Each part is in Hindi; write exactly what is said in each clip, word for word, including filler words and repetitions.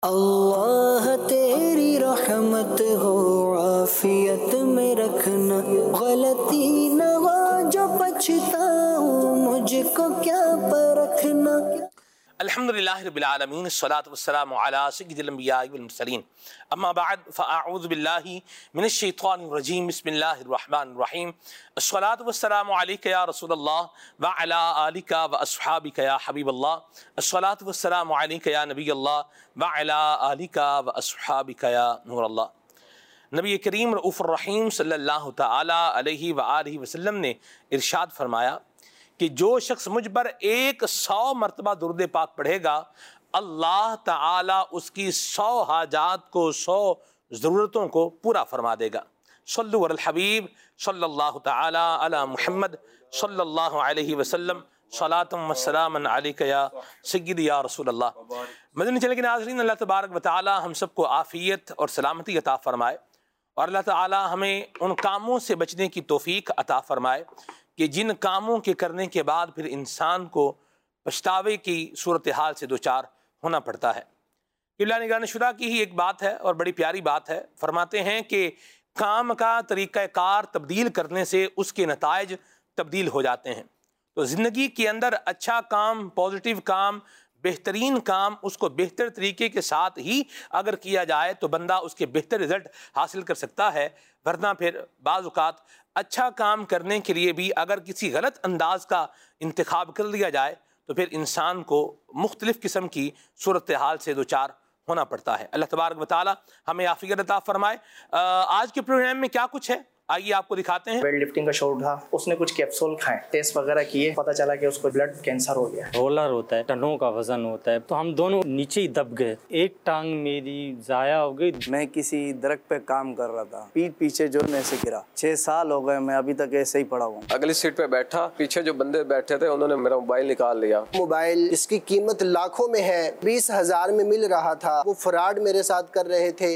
अल्लाह तेरी रहमत हो आफियत में रखना, गलती न हो जो पछताऊं मुझको क्या परखना। अल्हम्दुलिल्लाहि रब्बिल आलमीन, अस्सलातु वस्सलामु अला सय्यिदिल अंबियाइ वल मुरसलीन, अम्मा बाद फ़अऊज़ु बिल्लाहि मिनश शैतानिर रजीम, बिस्मिल्लाहिर रहमानिर रहीम। अस्सलातु वस्सलामु अलैका या रसूलल्लाह व अला आलिका व अस्हाबिका या हबीबल्लाह। अस्सलातु वस्सलामु अलैका या नबियल्लाह व अला आलिका व अस्हाबिका या नूरल्लाह। नबी करीम रऊफ़ुर रहीम सल्लल्लाहु तआला अलैहि व आलिहि वसल्लम ने इरशाद फरमाया कि जो शख्स मुझ पर एक सौ मरतबा दुरूद पाक पढ़ेगा, अल्लाह ताला उसकी सौ हाजात को, सौ ज़रूरतों को पूरा फरमा देगा। सल्लु अलल हबीब सल्लल्लाहु ताला अला मुहम्मद सल्लल्लाहु अलैहि वसल्लम, सलातम व सलामन अलैका या सय्यदी या रसूल अल्लाह। मदनी चैनल के नाज़रीन, अल्लाह तबारक व तआला हम सबको आफ़ियत और सलामती अता फ़रमाए और अल्लाह ताला हमें उन कामों से बचने की तौफ़ीक अता फ़रमाए कि जिन कामों के करने के बाद फिर इंसान को पछतावे की सूरत हाल से दो चार होना पड़ता है। किबला निगरान शुदा की ही एक बात है और बड़ी प्यारी बात है। फरमाते हैं कि काम का तरीक़ा कार तब्दील करने से उसके नताइज तब्दील हो जाते हैं। तो ज़िंदगी के अंदर अच्छा काम, पॉजिटिव काम, बेहतरीन काम, उसको बेहतर तरीके के साथ ही अगर किया जाए तो बंदा उसके बेहतर रिज़ल्ट हासिल कर सकता है। वरना फिर बाज़ औक़ात अच्छा काम करने के लिए भी अगर किसी गलत अंदाज का इंतखाब कर लिया जाए तो फिर इंसान को मुख्तलिफ़ किस्म की सूरत हाल से दो चार होना पड़ता है। अल्लाह तबारक व तआला हमें आफ़ियत अता फ़रमाए। आज के प्रोग्राम में क्या कुछ है, आइए आपको दिखाते हैं। वेट लिफ्टिंग का शो उठा, उसने कुछ कैप्सूल खाए, टेस्ट वगैरह किए, पता चला कि उसको ब्लड कैंसर हो गया। रोलर होता है, टनों का वजन होता है, तो हम दोनों नीचे ही दब गए। एक टांग मेरी जाया हो गई। मैं किसी दरख्त पे काम कर रहा था, पीठ पीछे जोड़ने से गिरा। छह साल हो गए, मैं अभी तक ऐसे ही पड़ा हूँ। अगली सीट पे बैठा, पीछे जो बंदे बैठे थे उन्होंने मेरा मोबाइल निकाल लिया। मोबाइल जिसकी कीमत लाखों में है, बीस हजार में मिल रहा था, वो फ्रॉड मेरे साथ कर रहे थे।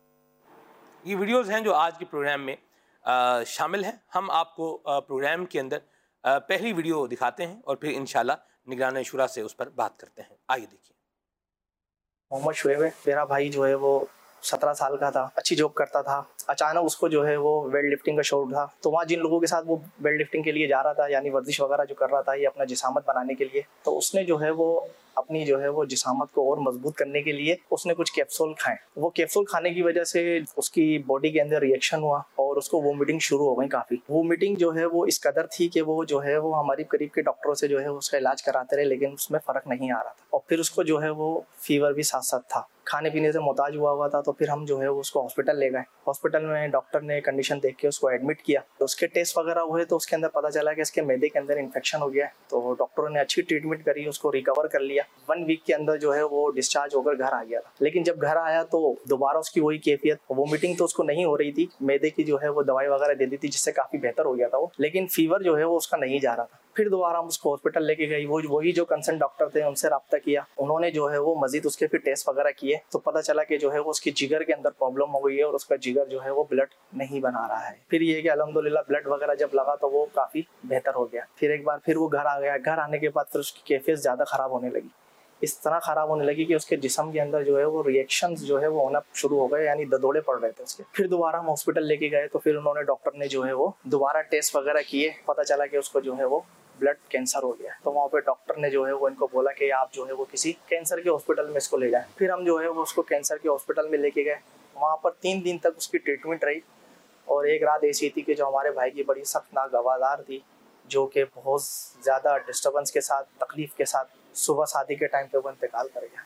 ये वीडियोज़ हैं जो आज के प्रोग्राम में आ, शामिल हैं। हम आपको आ, प्रोग्राम के अंदर आ, पहली वीडियो दिखाते हैं और फिर इंशाल्लाह निगरान शुरा से उस पर बात करते हैं। आइए देखिए। मोहम्मद शुएब है, मेरा भाई जो है वो सत्रह साल का था, अच्छी जॉब करता था। अचानक उसको जो है वो वेट लिफ्टिंग का शौक था, तो वहाँ जिन लोगों के साथ वो वेट लिफ्टिंग के लिए जा रहा था, यानी वर्जिश वगैरह जो कर रहा था ये अपना जिसामत बनाने के लिए, तो उसने जो है वो अपनी जो है वो जिसामत को और मजबूत करने के लिए उसने कुछ कैप्सूल खाए। वो कैप्सूल खाने की वजह से उसकी बॉडी के अंदर रिएक्शन हुआ और उसको वोमिटिंग शुरू हो गई। काफ़ी वोमिटिंग जो है वो इस कदर थी कि वो जो है वो हमारी करीब के डॉक्टरों से जो है उसका इलाज कराते रहे, लेकिन उसमें फ़र्क नहीं आ रहा था। और फिर उसको जो है वो फीवर भी साथ साथ था, खाने पीने से मोहताज हुआ हुआ था। तो फिर हम जो है वो उसको हॉस्पिटल ले गए। हॉस्पिटल में डॉक्टर ने कंडीशन देख के उसको एडमिट किया। तो उसके टेस्ट वगैरह हुए तो उसके अंदर पता चला कि इसके मैदे के अंदर इन्फेक्शन हो गया है। तो डॉक्टरों ने अच्छी ट्रीटमेंट करी, उसको रिकवर कर लिया। वन वीक के अंदर जो है वो डिस्चार्ज होकर घर आ गया था। लेकिन जब घर आया तो दोबारा उसकी वही कैफियत, वोमिटिंग तो उसको नहीं हो रही थी, मैदे की जो है वो दवाई वगैरह दे दी थी जिससे काफ़ी बेहतर हो गया था वो, लेकिन फीवर जो है वो उसका नहीं जा रहा था। फिर दोबारा हम उसको हॉस्पिटल लेके गई। वो वही जो कंसर्न डॉक्टर थे उनसे रब्ता किया, उन्होंने जो है वो मजीद उसके फिर टेस्ट वगैरह किए तो पता चला कि जो है वो उसकी जिगर के अंदर प्रॉब्लम हो गई है और उसका जिगर जो है वो ब्लड नहीं बना रहा है। फिर ये कि अल्हम्दुलिल्लाह ब्लड वगैरह जब लगा तो वो काफ़ी बेहतर हो गया। फिर एक बार फिर वो घर आ गया। घर आने के बाद फिर उसकी कैफियत ज़्यादा ख़राब होने लगी, इस तरह ख़राब होने लगी कि उसके जिस्म के अंदर जो है वो रिएक्शंस जो है वो होना शुरू हो गए, यानी ददोड़े पड़ रहे थे उसके। फिर दोबारा हम हॉस्पिटल लेके गए तो फिर उन्होंने, डॉक्टर ने जो है वो दोबारा टेस्ट वगैरह किए, पता चला कि उसको जो है वो ब्लड कैंसर हो गया। तो वहाँ पे डॉक्टर ने जो है वो इनको बोला कि आप जो है वो किसी कैंसर के हॉस्पिटल में इसको ले जाएं। फिर हम जो है वो उसको कैंसर के हॉस्पिटल में लेके गए। वहाँ पर तीन दिन तक उसकी ट्रीटमेंट रही और एक रात ऐसी थी कि जो हमारे भाई की बड़ी सख्तनाक गवादार थी, जो कि बहुत ज़्यादा डिस्टर्बेंस के साथ, तकलीफ के साथ सुबह शादी के टाइम पे वो इंतकाल कर गया।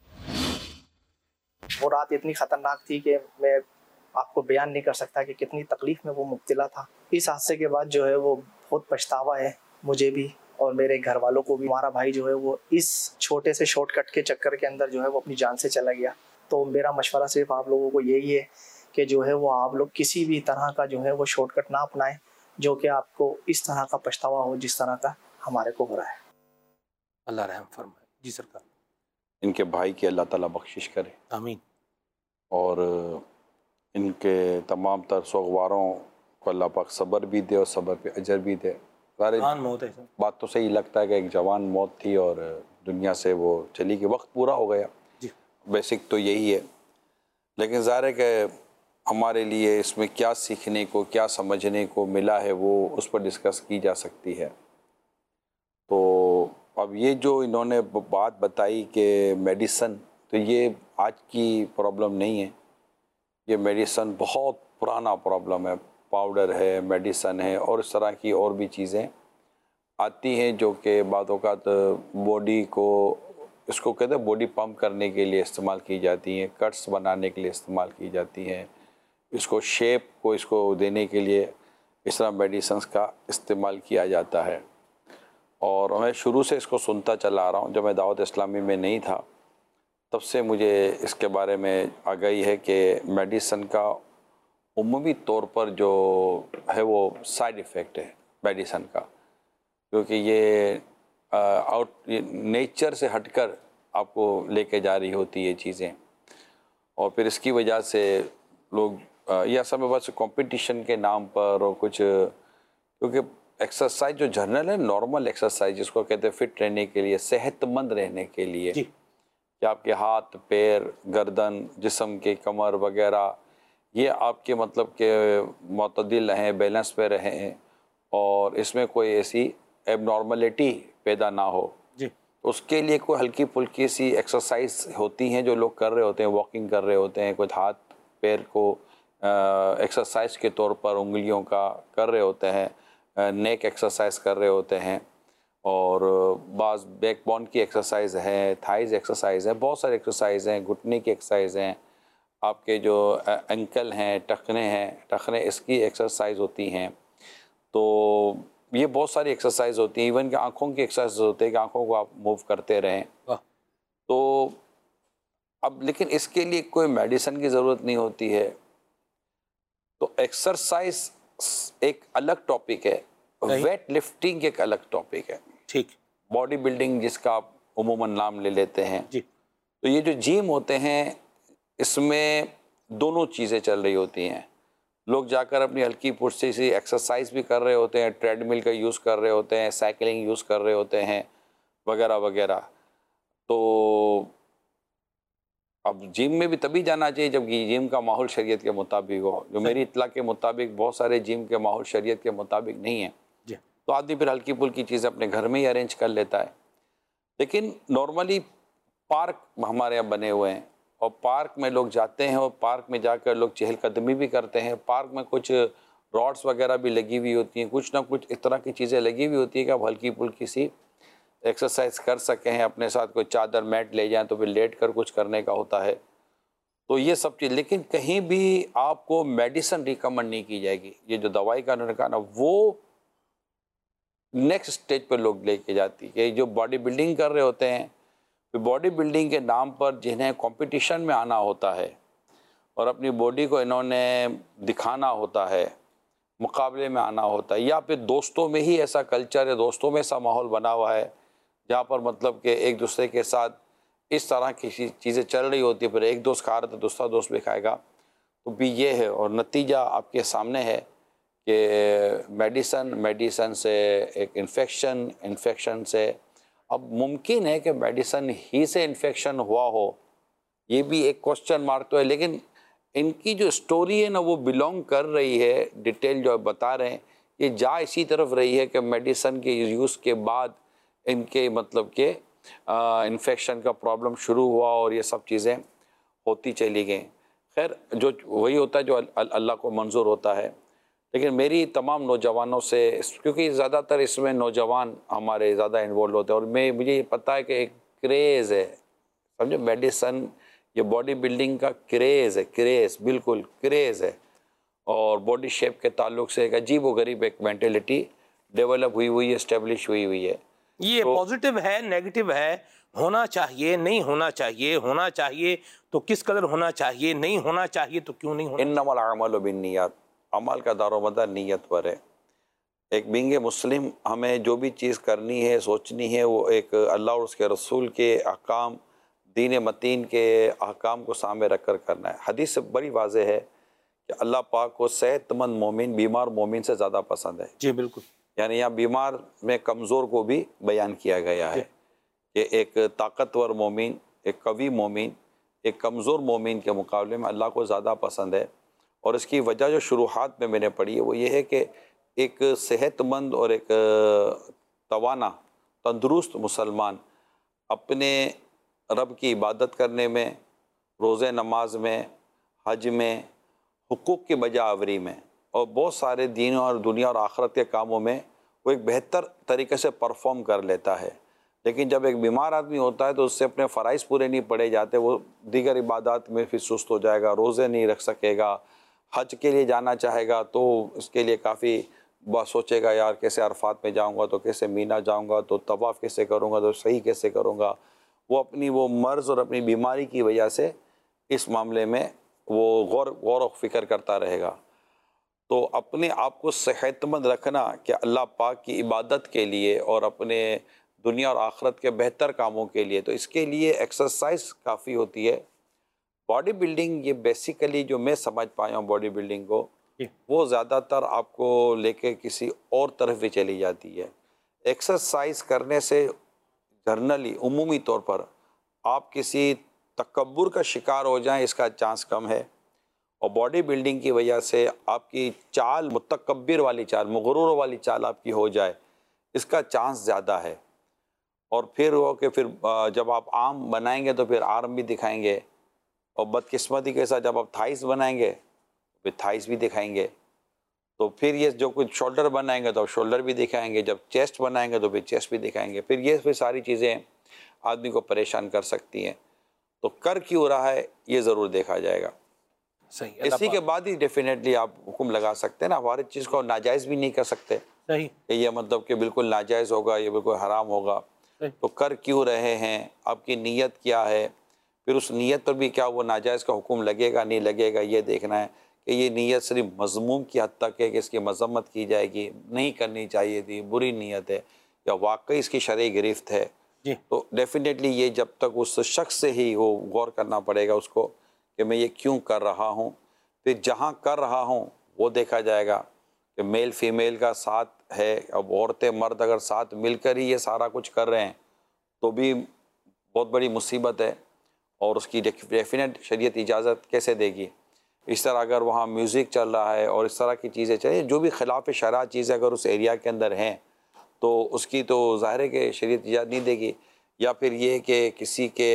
वो रात इतनी ख़तरनाक थी कि मैं आपको बयान नहीं कर सकता कि कितनी तकलीफ़ में वो मुब्तला था। इस हादसे के बाद जो है वो बहुत पछतावा है मुझे भी और मेरे घर वालों को भी। हमारा भाई जो है वो इस छोटे से शॉर्टकट के चक्कर के अंदर जो है वो अपनी जान से चला गया। तो मेरा मशवरा सिर्फ आप लोगों को यही है कि जो है वो आप लोग किसी भी तरह का जो है वो शॉर्टकट ना अपनाएं जो कि आपको इस तरह का पछतावा हो जिस तरह का हमारे को हो रहा है। अल्लाह रहम फरमाए। जी सरकार। इनके भाई की अल्लाह ताला बख्शिश करे, आमीन। और इनके तमाम तर सोगवारों को अल्लाह पाक सब्र भी दे और सब्र पे अजर भी दे। मौत है, बात तो सही लगता है कि एक जवान मौत थी और दुनिया से वो चली गई, वक्त पूरा हो गया। जी। बेसिक तो यही है, लेकिन ज़ाहिर है कि हमारे लिए इसमें क्या सीखने को, क्या समझने को मिला है, वो उस पर डिस्कस की जा सकती है। तो अब ये जो इन्होंने बात बताई कि मेडिसन, तो ये आज की प्रॉब्लम नहीं है, ये मेडिसन बहुत पुराना प्रॉब्लम है। पाउडर है, मेडिसन है और इस तरह की और भी चीज़ें आती हैं जो कि बाद औक़ात बॉडी को, इसको कहते हैं बॉडी पम्प करने के लिए इस्तेमाल की जाती हैं, कट्स बनाने के लिए इस्तेमाल की जाती हैं, इसको शेप को इसको देने के लिए इस तरह मेडिसन्स का इस्तेमाल किया जाता है। और मैं शुरू से इसको सुनता चला आ रहा हूँ, जब मैं दावत इस्लामी में नहीं था तब से मुझे इसके बारे में आगाही है कि मेडिसन का उम्मी तौर पर जो है वो साइड इफ़ेक्ट है मेडिसन का, क्योंकि ये आउट नेचर से हटकर आपको लेके जा रही होती है चीज़ें, और फिर इसकी वजह से लोग यह सब बस कंपटीशन के नाम पर और कुछ, क्योंकि एक्सरसाइज जो जनरल है, नॉर्मल एक्सरसाइज जिसको कहते हैं फिट रहने के लिए, सेहतमंद रहने के लिए, कि आपके हाथ पैर गर्दन जिस्म के कमर वगैरह ये आपके मतलब के मुतदिल रहें, बैलेंस पे रहें और इसमें कोई ऐसी एबनॉर्मलिटी पैदा ना हो जी, उसके लिए कोई हल्की फुल्की सी एक्सरसाइज होती हैं जो लोग कर रहे होते हैं, वॉकिंग कर रहे होते हैं, कुछ हाथ पैर को एक्सरसाइज के तौर पर उंगलियों का कर रहे होते हैं, नेक एक्सरसाइज कर रहे होते हैं, और बाज़ बैकबोन की एक्सरसाइज है, थाइज एक्सरसाइज है, बहुत सारी एक्सरसाइज हैं, घुटने की एक्सरसाइज हैं, आपके जो एंकल हैं, टखने हैं, टखने इसकी एक्सरसाइज होती हैं। तो ये बहुत सारी एक्सरसाइज होती हैं, इवन कि आँखों की एक्सरसाइज होती है कि आँखों को आप मूव करते रहें। तो अब लेकिन इसके लिए कोई मेडिसिन की ज़रूरत नहीं होती है। तो एक्सरसाइज एक अलग टॉपिक है, वेट लिफ्टिंग एक अलग टॉपिक है, ठीक, बॉडी बिल्डिंग जिसका आप उमूमन नाम ले लेते हैं जी। तो ये जो जिम होते हैं इसमें दोनों चीज़ें चल रही होती हैं, लोग जाकर अपनी हल्की फुर्ती सी एक्सरसाइज भी कर रहे होते हैं, ट्रेडमिल का यूज़ कर रहे होते हैं, साइकिलिंग यूज़ कर रहे होते हैं वगैरह वगैरह। तो अब जिम में भी तभी जाना चाहिए जब जिम का माहौल शरीयत के मुताबिक हो। जो मेरी इत्तला के मुताबिक बहुत सारे जिम के माहौल शरीयत के मुताबिक नहीं है, तो आदमी फिर हल्की फुल्की चीज़ें अपने घर में ही अरेंज कर लेता है। लेकिन नॉर्मली पार्क हमारे यहाँ बने हुए हैं और पार्क में लोग जाते हैं और पार्क में जाकर लोग चहलकदमी भी करते हैं। पार्क में कुछ रॉड्स वगैरह भी लगी हुई होती हैं, कुछ ना कुछ इस तरह की चीज़ें लगी हुई होती है कि आप हल्की फुल्की सी एक्सरसाइज कर सकें हैं, अपने साथ कोई चादर मैट ले जाएं तो फिर लेट कर कुछ करने का होता है। तो ये सब चीज़, लेकिन कहीं भी आपको मेडिसिन रिकमेंड नहीं की जाएगी। ये जो दवाई का उन्होंने कहा ना, वो नेक्स्ट स्टेज पर लोग लेके जाती है। जो बॉडी बिल्डिंग कर रहे होते हैं, तो बॉडी बिल्डिंग के नाम पर जिन्हें कंपटीशन में आना होता है और अपनी बॉडी को इन्होंने दिखाना होता है, मुकाबले में आना होता है, या फिर दोस्तों में ही ऐसा कल्चर है, दोस्तों में ऐसा माहौल बना हुआ है जहाँ पर मतलब कि एक दूसरे के साथ इस तरह की चीज़ें चल रही होती है, फिर एक दोस्त खा रहा था दूसरा दोस्त भी खाएगा, तो भी ये है। और नतीजा आपके सामने है कि मेडिसन मेडिसन से एक इन्फेक्शन, इन्फेक्शन से अब मुमकिन है कि मेडिसन ही से इन्फेक्शन हुआ हो, ये भी एक क्वेश्चन मार्क तो है। लेकिन इनकी जो स्टोरी है ना, वो बिलोंग कर रही है, डिटेल जो बता रहे हैं ये जा इसी तरफ रही है कि मेडिसन के यूज़ के बाद इनके मतलब के इन्फेक्शन का प्रॉब्लम शुरू हुआ और ये सब चीज़ें होती चली गई। खैर, जो वही होता है जो अल्लाह को मंजूर होता है। लेकिन मेरी तमाम नौजवानों से, क्योंकि ज़्यादातर इसमें नौजवान हमारे ज़्यादा इन्वॉल्व होते हैं और मैं मुझे पता है कि एक क्रेज़ है, समझो, मेडिसन, ये बॉडी बिल्डिंग का क्रेज़ है, क्रेज़, बिल्कुल क्रेज़ है। और बॉडी शेप के ताल्लुक से एक अजीब व गरीब एक मेंटेलिटी डेवलप हुई हुई है, इस्टेब्लिश हुई हुई है। ये तो, पॉजिटिव है, नेगेटिव है, होना चाहिए, नहीं होना चाहिए, होना चाहिए तो किस कदर होना चाहिए, नहीं होना चाहिए तो क्यों नहीं होना। इन्नमल अमालु बिन्नियात, अमल का दारोमदार नीयत पर है। एक बींगे मुस्लिम हमें जो भी चीज़ करनी है, सोचनी है, वो एक अल्लाह और उसके रसूल के अहकाम, दीन मतीन के अहकाम को सामने रख कर करना है। हदीस से बड़ी वाज़ेह है कि अल्लाह पाक को सेहतमंद मोमिन बीमार मोमिन से ज़्यादा पसंद है। जी बिल्कुल। यानी यहाँ बीमार में कमज़ोर को भी बयान किया गया है कि एक ताकतवर मोमिन, एक कवी मोमिन, एक कमज़ोर मोमिन के मुकाबले में अल्लाह को ज़्यादा पसंद है। और इसकी वजह जो शुरुआत में मैंने पढ़ी है वो ये है कि एक सेहतमंद और एक तवाना तंदुरुस्त मुसलमान अपने रब की इबादत करने में, रोज़े नमाज में, हज में, हुकूक़ की बजा आवरी में और बहुत सारे दीन और दुनिया और आखरत के कामों में वो एक बेहतर तरीके से परफॉर्म कर लेता है। लेकिन जब एक बीमार आदमी होता है तो उससे अपने फ़राइज़ पूरे नहीं पड़े जाते, वो दीगर इबादत में फिर सुस्त हो जाएगा, रोज़े नहीं रख सकेगा, हज के लिए जाना चाहेगा तो इसके लिए काफ़ी बात सोचेगा, यार कैसे अरफात में जाऊंगा, तो कैसे मीना जाऊंगा, तो तवाफ़ कैसे करूंगा, तो सही कैसे करूंगा। वो अपनी वो मर्ज़ और अपनी बीमारी की वजह से इस मामले में वो गौर गौर व फ़िक्र करता रहेगा। तो अपने आप को सेहतमंद रखना कि अल्लाह पाक की इबादत के लिए और अपने दुनिया और आखरत के बेहतर कामों के लिए, तो इसके लिए एक्सरसाइज काफ़ी होती है। बॉडी बिल्डिंग ये बेसिकली जो मैं समझ पाया हूँ बॉडी बिल्डिंग को, वो ज़्यादातर आपको लेके किसी और तरफ भी चली जाती है। एक्सरसाइज करने से जनरली उमूमी तौर पर आप किसी तकब्बुर का शिकार हो जाएं इसका चांस कम है, और बॉडी बिल्डिंग की वजह से आपकी चाल मुतकब्बिर वाली चाल, मगरूर वाली चाल आपकी हो जाए इसका चांस ज़्यादा है। और फिर वो कि फिर जब आप आर्म बनाएंगे तो फिर आर्म भी दिखाएंगे, और बदकिस्मती के साथ जब आप थाइस बनाएंगे फिर थाइस भी दिखाएंगे, तो फिर ये जो कुछ शोल्डर बनाएंगे तो शोल्डर भी दिखाएंगे, जब चेस्ट बनाएंगे तो फिर चेस्ट भी दिखाएंगे। फिर ये फिर सारी चीज़ें आदमी को परेशान कर सकती हैं। तो कर क्यों रहा है ये ज़रूर देखा जाएगा। सही, इसी के बाद ही डेफिनेटली आप हुक्म लगा सकते हैं ना, हर चीज़ को नाजायज़ भी नहीं कर सकते। सही, ये मतलब कि बिल्कुल नाजायज़ होगा, ये बिल्कुल हराम होगा। तो कर क्यों रहे हैं, आपकी नीयत क्या है, फिर उस नीयत पर भी क्या वो नाजायज़ का हुक्म लगेगा नहीं लगेगा, ये देखना है कि ये नीयत सिर्फ मज़मूम की हद तक है कि इसकी मज़म्मत की जाएगी, नहीं करनी चाहिए थी, बुरी नीयत है, या वाकई इसकी शरई गिरफ्त है। जी। तो डेफिनेटली ये जब तक उस शख्स से ही वो गौर करना पड़ेगा उसको कि मैं ये क्यों कर रहा हूँ। फिर जहाँ कर रहा हूँ वो देखा जाएगा कि मेल फीमेल का साथ है। अब औरतें मर्द अगर साथ मिलकर ही ये सारा कुछ कर रहे हैं तो भी बहुत बड़ी मुसीबत है, और उसकी डेफिनेट शरीयत इजाज़त कैसे देगी। इस तरह अगर वहाँ म्यूज़िक चल रहा है और इस तरह की चीज़ें चलिए, जो भी खिलाफ शरअ चीज़ें अगर उस एरिया के अंदर हैं तो उसकी तो ज़ाहिर है कि शरीयत इजाज़त नहीं देगी। या फिर ये कि किसी के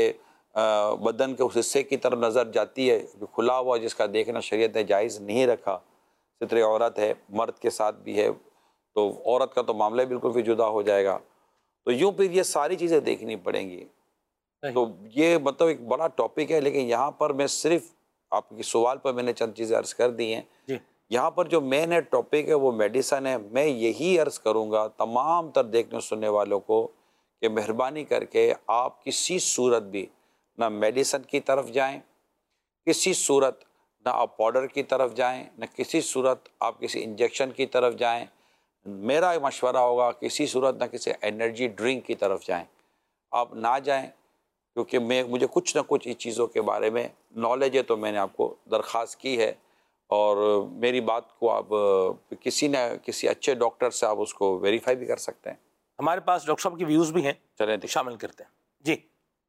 बदन के उस हिस्से की तरफ नज़र जाती है खुला हुआ, जिसका देखना शरीयत ने जायज़ नहीं रखा। सितरे औरत है, मर्द के साथ भी है, तो औरत का तो मामला बिल्कुल भी जुदा हो जाएगा। तो यूँ फिर ये सारी चीज़ें देखनी पड़ेंगी। तो ये मतलब एक बड़ा टॉपिक है, लेकिन यहाँ पर मैं सिर्फ आपकी सवाल पर मैंने चंद चीज़ें अर्ज़ कर दी हैं। यहाँ पर जो मेन है टॉपिक है वो मेडिसन है। मैं यही अर्ज़ करूँगा तमाम तर देखने सुनने वालों को कि मेहरबानी करके आप किसी सूरत भी ना मेडिसन की तरफ जाएं, किसी सूरत ना आप पाउडर की तरफ जाएं, ना किसी सूरत आप किसी इंजेक्शन की तरफ जाएं। मेरा मशवरा होगा किसी सूरत ना किसी एनर्जी ड्रिंक की तरफ जाएं, आप ना जाएं, क्योंकि मैं मुझे कुछ ना कुछ इस चीज़ों के बारे में नॉलेज है, तो मैंने आपको दरख्वास्त की है। और मेरी बात को आप किसी न किसी अच्छे डॉक्टर से आप उसको वेरीफाई भी कर सकते हैं। हमारे पास डॉक्टर साहब के व्यूज़ भी हैं, चलें शामिल करते हैं। जी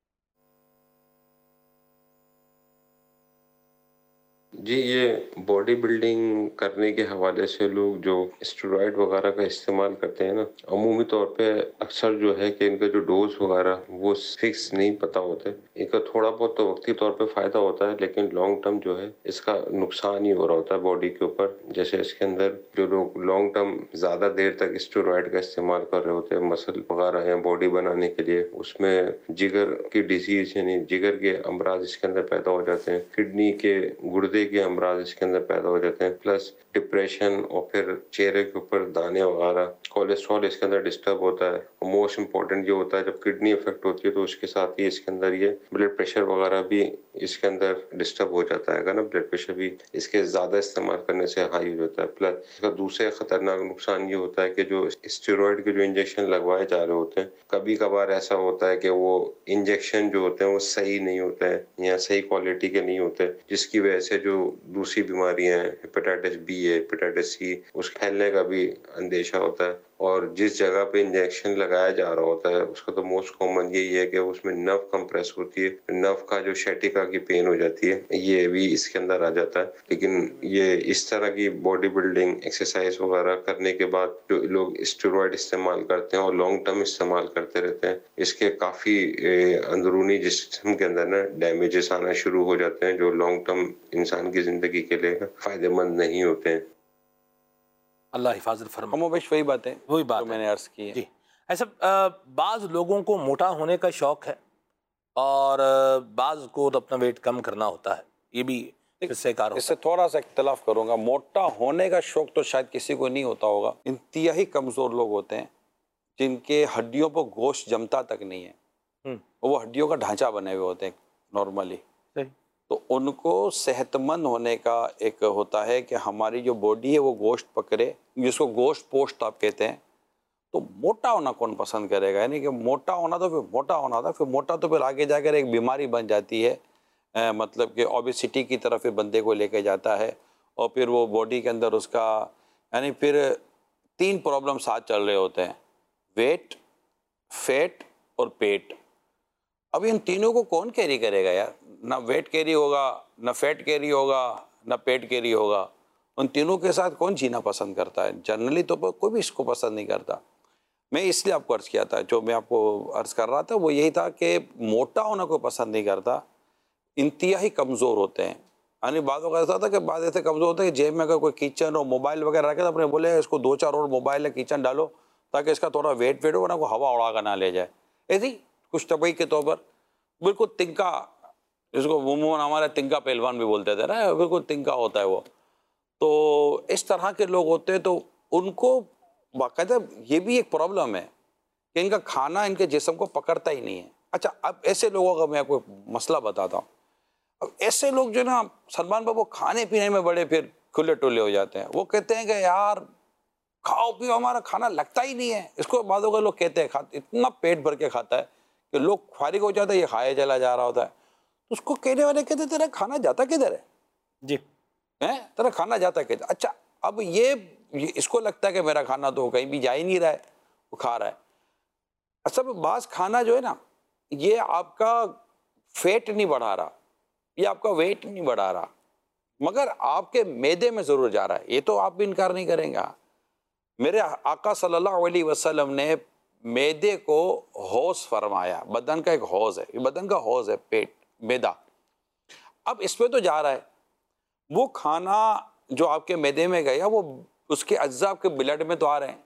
जी, ये बॉडी बिल्डिंग करने के हवाले से लोग जो स्टेरॉइड वगैरह का इस्तेमाल करते हैं ना, अमूमी तौर पे अक्सर जो है कि इनका जो डोज वगैरह वो फिक्स नहीं पता होते। इनका थोड़ा बहुत तो वक्ती तौर पे फ़ायदा होता है, लेकिन लॉन्ग टर्म जो है इसका नुकसान ही हो रहा होता है बॉडी के ऊपर। जैसे इसके अंदर जो लोग लॉन्ग टर्म ज़्यादा देर तक स्टेरॉइड का इस्तेमाल कर रहे होते हैं, मसल वगैरह हैं बॉडी बनाने के लिए, उसमें जिगर की डिजीज यानी जिगर के अमराज इसके अंदर पैदा हो जाते हैं, किडनी के गुर्दे के अमराज इसके अंदर पैदा हो जाते हैं, प्लस डिप्रेशन और फिर चेहरे के ऊपर दाने वगैरह, कोलेस्ट्रॉल इसके अंदर डिस्टर्ब होता है। मोस्ट इम्पोर्टेंट ये होता है जब किडनी इफेक्ट होती है तो उसके साथ ही इसके अंदर ये ब्लड प्रेशर वगैरह भी इसके अंदर डिस्टर्ब हो जाता है ना, ब्लड प्रेशर भी इसके ज़्यादा इस्तेमाल करने से हाई हो जाता है। प्लस इसका दूसरे खतरनाक नुकसान ये होता है कि जो स्टेरॉइड के जो इंजेक्शन लगवाए जा रहे होते हैं, कभी कभार ऐसा होता है कि वो इंजेक्शन जो होते हैं वो सही नहीं होते हैं या सही क्वालिटी के नहीं होते, जिसकी वजह से जो दूसरी बीमारियां हैं, हेपेटाइटिस बी है, हेपेटाइटिस सी, उस फैलने का भी अंदेशा होता है। और जिस जगह पे इंजेक्शन लगाया जा रहा होता है उसका तो मोस्ट कॉमन यही है कि उसमें नर्व कंप्रेस होती है, नर्व का जो शैटिका की पेन हो जाती है, ये भी इसके अंदर आ जाता है। लेकिन ये इस तरह की बॉडी बिल्डिंग एक्सरसाइज वगैरह करने के बाद जो लोग स्टेरॉइड इस्तेमाल करते हैं और लॉन्ग टर्म इस्तेमाल करते रहते हैं, इसके काफी अंदरूनी जिस्म के अंदर ना डैमेजेस आना शुरू हो जाते हैं जो लॉन्ग टर्म इंसान की जिंदगी के लिए फायदेमंद नहीं होते हैं। अल्लाह हिफाजत फरमाए। हम वही बात है, वही बात मैंने अर्ज की है। जी, ऐसा बाज़ लोगों को मोटा होने का शौक है और बाज़ को तो अपना वेट कम करना होता है, ये भी इससे कार इससे थोड़ा सा इख्तलाफ करूंगा। मोटा होने का शौक तो शायद किसी को नहीं होता होगा। इंतहाई कमज़ोर लोग होते हैं जिनके हड्डियों पर गोश्त जमता तक नहीं है, वो हड्डियों का ढांचा बने हुए होते हैं नॉर्मली, तो उनको सेहतमंद होने का एक होता है कि हमारी जो बॉडी है वो गोश्त पकड़े, जिसको गोश्त पोस्ट आप कहते हैं। तो मोटा होना कौन पसंद करेगा? यानी कि मोटा होना तो फिर मोटा होना था, फिर मोटा तो फिर आगे जाकर एक बीमारी बन जाती है, आ, मतलब कि ओबेसिटी की तरफ फिर बंदे को लेके जाता है और फिर वो बॉडी के अंदर उसका यानी फिर तीन प्रॉब्लम साथ चल रहे होते हैं, वेट, फैट और पेट। अब इन तीनों को कौन कैरी करेगा यार? ना वेट कैरी होगा, ना फैट कैरी होगा, ना पेट कैरी होगा। उन तीनों के साथ कौन जीना पसंद करता है? जनरली तो कोई भी इसको पसंद नहीं करता। मैं इसलिए आपको अर्ज़ किया था, जो मैं आपको अर्ज़ कर रहा था वो यही था कि मोटा होना कोई पसंद नहीं करता, इंतहाई कमज़ोर होते हैं। यानी बाद में ऐसा था कि बाद ऐसे कमज़ोर होते हैं कि जेब में अगर कोई किचन और मोबाइल वगैरह रखे तो अपने बोले इसको दो चार और मोबाइल है किचन डालो ताकि इसका थोड़ा वेट वेट हो ना, कोई हवा उड़ा कर ना ले जाए। ऐसे ही कुछ तबई के तौर पर बिल्कुल तिनका, जिसको मुमून हमारे तिनका पहलवान भी बोलते थे ना, बिल्कुल तिनका होता है वो। तो इस तरह के लोग होते हैं, तो उनको बाकायदा ये भी एक प्रॉब्लम है कि इनका खाना इनके जिस्म को पकड़ता ही नहीं है। अच्छा, अब ऐसे लोगों का मैं आपको मसला बताता हूँ। अब ऐसे लोग जो ना सलमान बाबू खाने पीने में बड़े फिर खुले टुले हो जाते हैं। वो कहते हैं कि यार खाओ पियो, हमारा खाना लगता ही नहीं है। इसको बादों का लोग कहते हैं, खाते इतना पेट भर के खाता है कि लोग फारिग हो जाता है, ये खाया चला जा रहा होता है। तो उसको कहने वाले कहते तेरा खाना जाता किधर है जी, है तेरा खाना जाता किधर? अच्छा, अब ये, ये इसको लगता है कि मेरा खाना तो कहीं भी जा ही नहीं रहा है, वो खा रहा है। अच्छा, बास खाना जो है ना, ये आपका फैट नहीं बढ़ा रहा, ये आपका वेट नहीं बढ़ा रहा, मगर आपके मैदे में ज़रूर जा रहा है। ये तो आप भी इनकार नहीं करेंगे। मेरे आका सल्लल्लाहु अलैहि वसल्लम ने मैदे को हौज़ फरमाया। बदन का एक हौज़ है, ये बदन का हौज़ है पेट, मैदा। अब इसमें तो जा रहा है वो खाना जो आपके मैदे में गया, वो उसके अज्जा आपके ब्लड में तो आ रहे हैं।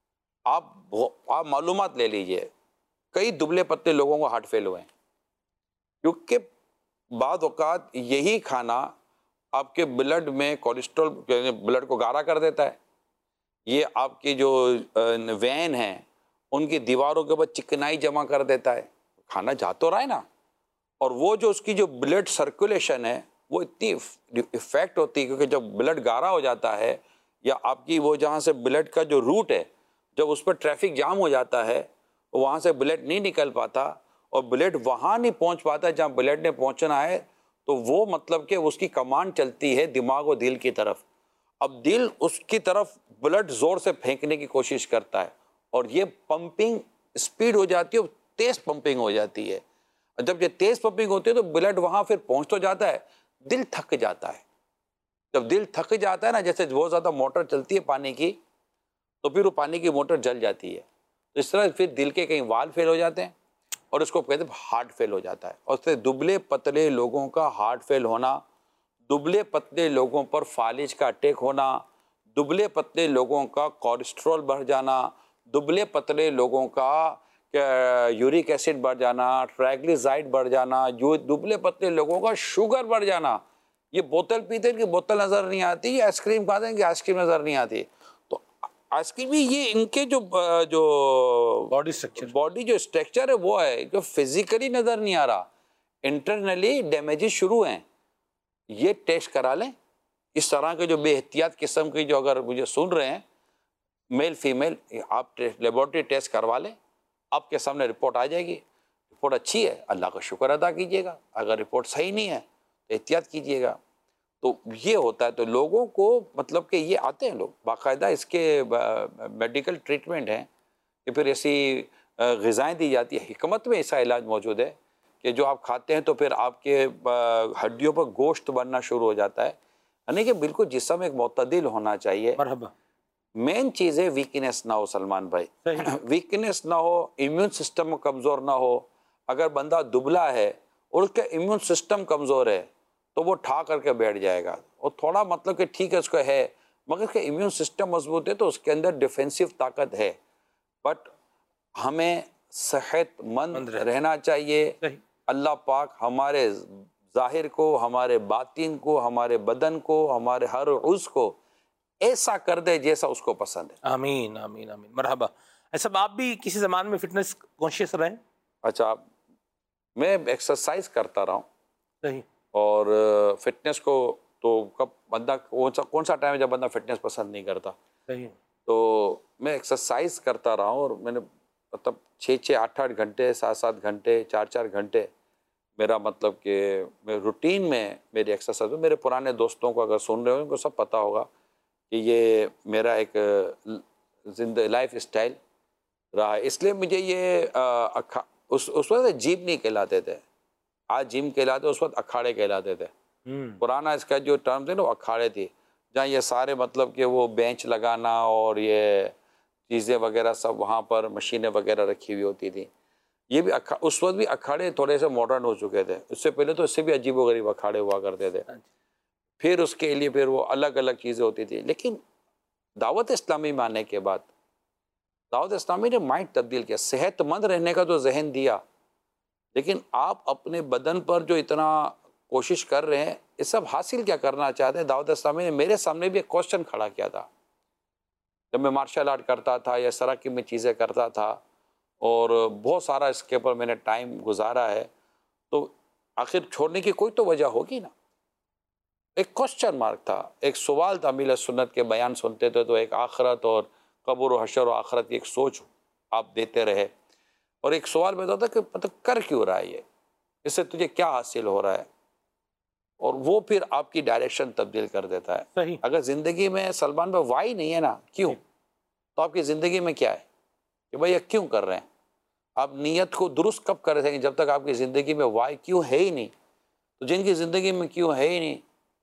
आप आप मालूमात ले लीजिए, कई दुबले पतले लोगों को हार्ट फेल हुए हैं, क्योंकि बाद औकात यही खाना आपके ब्लड में कोलेस्ट्रॉल, ब्लड को गाढ़ा कर देता है। ये आपकी जो वैन है उनकी दीवारों के ऊपर चिकनाई जमा कर देता है। खाना जा तो रहा है ना, और वो जो उसकी जो ब्लड सर्कुलेशन है वो इतनी इफेक्ट होती है, क्योंकि जब ब्लड गाढ़ा हो जाता है या आपकी वो जहाँ से ब्लड का जो रूट है, जब उस पर ट्रैफिक जाम हो जाता है, वहाँ से ब्लड नहीं निकल पाता और ब्लड वहाँ नहीं पहुँच पाता जहाँ ब्लड ने पहुँचना है, तो वो मतलब कि उसकी कमांड चलती है दिमाग और दिल की तरफ। अब दिल उसकी तरफ ब्लड ज़ोर से फेंकने की कोशिश करता है और ये पंपिंग स्पीड हो जाती है, तेज़ पंपिंग हो जाती है। जब ये तेज़ पंपिंग होती है तो ब्लड वहाँ फिर पहुँच तो जाता है, दिल थक जाता है। जब दिल थक जाता है ना, जैसे बहुत ज़्यादा मोटर चलती है पानी की, तो फिर वो पानी की मोटर जल जाती है। तो इस तरह फिर दिल के कहीं वाल फेल हो जाते हैं और उसको कहते हैं हार्ट फेल हो जाता है। और उससे दुबले पतले लोगों का हार्ट फेल होना, दुबले पतले लोगों पर फालिज का अटैक होना, दुबले पतले लोगों का कोलेस्ट्रॉल बढ़ जाना, दुबले पतले लोगों का यूरिक एसिड बढ़ जाना, ट्राइग्लिसराइड बढ़ जाना, जो दुबले पतले लोगों का शुगर बढ़ जाना। ये बोतल पीते हैं कि बोतल नज़र नहीं आती, ये आइसक्रीम खाते हैं कि आइसक्रीम नज़र नहीं आती। तो आइसक्रीम भी ये इनके जो जो बॉडी स्ट्रक्चर बॉडी जो स्ट्रक्चर है वो है, जो फिजिकली नज़र नहीं आ रहा, इंटरनली डैमेजेस शुरू हैं। ये टेस्ट करा लें। इस तरह के जो बेहतियात किस्म की जो अगर मुझे सुन रहे हैं मेल फीमेल, आप लेबॉर्ट्री टेस्ट करवा लें, आपके सामने रिपोर्ट आ जाएगी। रिपोर्ट अच्छी है, अल्लाह का शुक्र अदा कीजिएगा। अगर रिपोर्ट सही नहीं है तो एहतियात कीजिएगा। तो ये होता है। तो लोगों को मतलब कि ये आते हैं लोग बाकायदा, इसके मेडिकल ट्रीटमेंट हैं कि फिर ऐसी ग़िज़ाएँ दी जाती है। हिकमत में ऐसा इलाज मौजूद है कि जो आप खाते हैं तो फिर आपके हड्डियों पर गोश्त बनना शुरू हो जाता है, यानी कि बिल्कुल जिस्म एक मुतदिल होना चाहिए। मरहबा। मेन चीज़ है वीकनेस ना हो सलमान भाई, वीकनेस ना हो, इम्यून सिस्टम कमज़ोर ना हो। अगर बंदा दुबला है और उसका इम्यून सिस्टम कमज़ोर है तो वो ठा करके बैठ जाएगा, और थोड़ा मतलब कि ठीक है उसको है मगर उसका इम्यून सिस्टम मजबूत है तो उसके अंदर डिफेंसिव ताकत है। बट हमें सेहतमंद रहना चाहिए। अल्लाह पाक हमारे ज़ाहिर को, हमारे बातिन को, हमारे बदन को, हमारे हर उज़्व को ऐसा कर दे जैसा उसको पसंद है। आमीन आमीन आमीन। मरहबा। ऐसा आप भी किसी ज़माने में फिटनेस कॉन्शियस रहे? अच्छा, मैं एक्सरसाइज करता रहा हूँ। सही। और फिटनेस को तो कब बंदा कौन सा कौन सा टाइम है जब बंदा फिटनेस पसंद नहीं करता। सही। तो मैं एक्सरसाइज करता रहा हूँ और मैंने मतलब छः छः आठ आठ घंटे, सात सात घंटे, चार चार घंटे मेरा मतलब कि मैं रूटीन में मेरी एक्सरसाइज। मेरे पुराने दोस्तों को अगर सुन रहे हो उनको सब पता होगा कि ये मेरा एक जिंदगी लाइफ स्टाइल रहा है। इसलिए मुझे ये अखा उस उस वक्त जिम नहीं कहलाते थे, आज जिम कहलाते, उस वक्त अखाड़े कहलाते थे। पुराना इसका जो टर्म थे ना वो अखाड़े थी, जहाँ ये सारे मतलब कि वो बेंच लगाना और ये चीज़ें वगैरह सब वहाँ पर मशीनें वगैरह रखी हुई होती थी। ये भी अखा उस वक्त भी अखाड़े थोड़े से मॉडर्न हो चुके थे, उससे पहले तो इससे भी अजीबोगरीब अखाड़े हुआ करते थे। फिर उसके लिए फिर वो अलग अलग चीज़ें होती थी। लेकिन दावत इस्लामी में आने के बाद दावत इस्लामी ने माइंड तब्दील किया, सेहतमंद रहने का तो जहन दिया, लेकिन आप अपने बदन पर जो इतना कोशिश कर रहे हैं ये सब हासिल क्या करना चाहते हैं। दावत इस्लामी ने मेरे सामने भी एक क्वेश्चन खड़ा किया था जब मैं मार्शल आर्ट करता था या सराकी में चीज़ें करता था और बहुत सारा इसके ऊपर मैंने टाइम गुजारा है, तो आखिर छोड़ने की कोई तो वजह होगी ना। एक क्वेश्चन मार्क था, एक सवाल था। अमील सुन्नत के बयान सुनते थे तो एक आखरत और कब्र और हशर और आखरत की एक सोच आप देते रहे, और एक सवाल पैदा होता कि मतलब कर क्यों रहा है ये, इससे तुझे क्या हासिल हो रहा है, और वो फिर आपकी डायरेक्शन तब्दील कर देता है। सही। अगर ज़िंदगी में सलमान भाई वाई नहीं है ना, क्यों, तो आपकी ज़िंदगी में क्या है कि भाई ये क्यों कर रहे हैं। आप नीयत को दुरुस्त कब कर रहे हैं, जब तक आपकी ज़िंदगी में वाई क्यों है ही नहीं। तो जिनकी ज़िंदगी में क्यों है ही नहीं,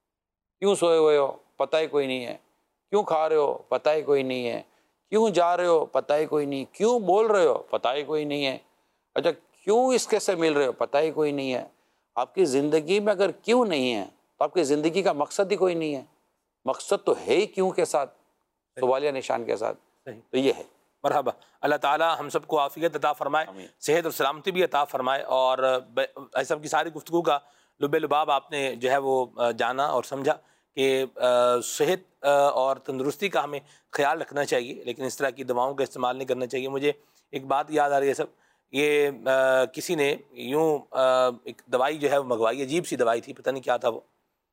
क्यों सोए हुए हो पता ही कोई नहीं है, क्यों खा रहे हो पता ही कोई नहीं है, क्यों जा रहे हो पता ही कोई नहीं, क्यों बोल रहे हो पता ही कोई नहीं है, अच्छा क्यों इसके से मिल रहे हो पता ही कोई नहीं है। आपकी ज़िंदगी में अगर क्यों नहीं है तो आपकी ज़िंदगी का मकसद ही कोई नहीं है। मकसद तो है ही क्यों के साथ, सवालिया निशान के साथ। तो ये है। मरहबा। अल्लाह ताला हम सबको आफियत अता फरमाए, सेहत और सलामती भी अता फरमाए, और ऐसा की सारी गुफ्तगू का लुबे लुबाब आपने जो है वो जाना और समझा कि सेहत और तंदुरुस्ती का हमें ख्याल रखना चाहिए, लेकिन इस तरह की दवाओं का इस्तेमाल नहीं करना चाहिए। मुझे एक बात याद आ रही है सब, ये आ, किसी ने यूँ एक दवाई जो है वो मंगवाई, अजीब सी दवाई थी, पता नहीं क्या था वो।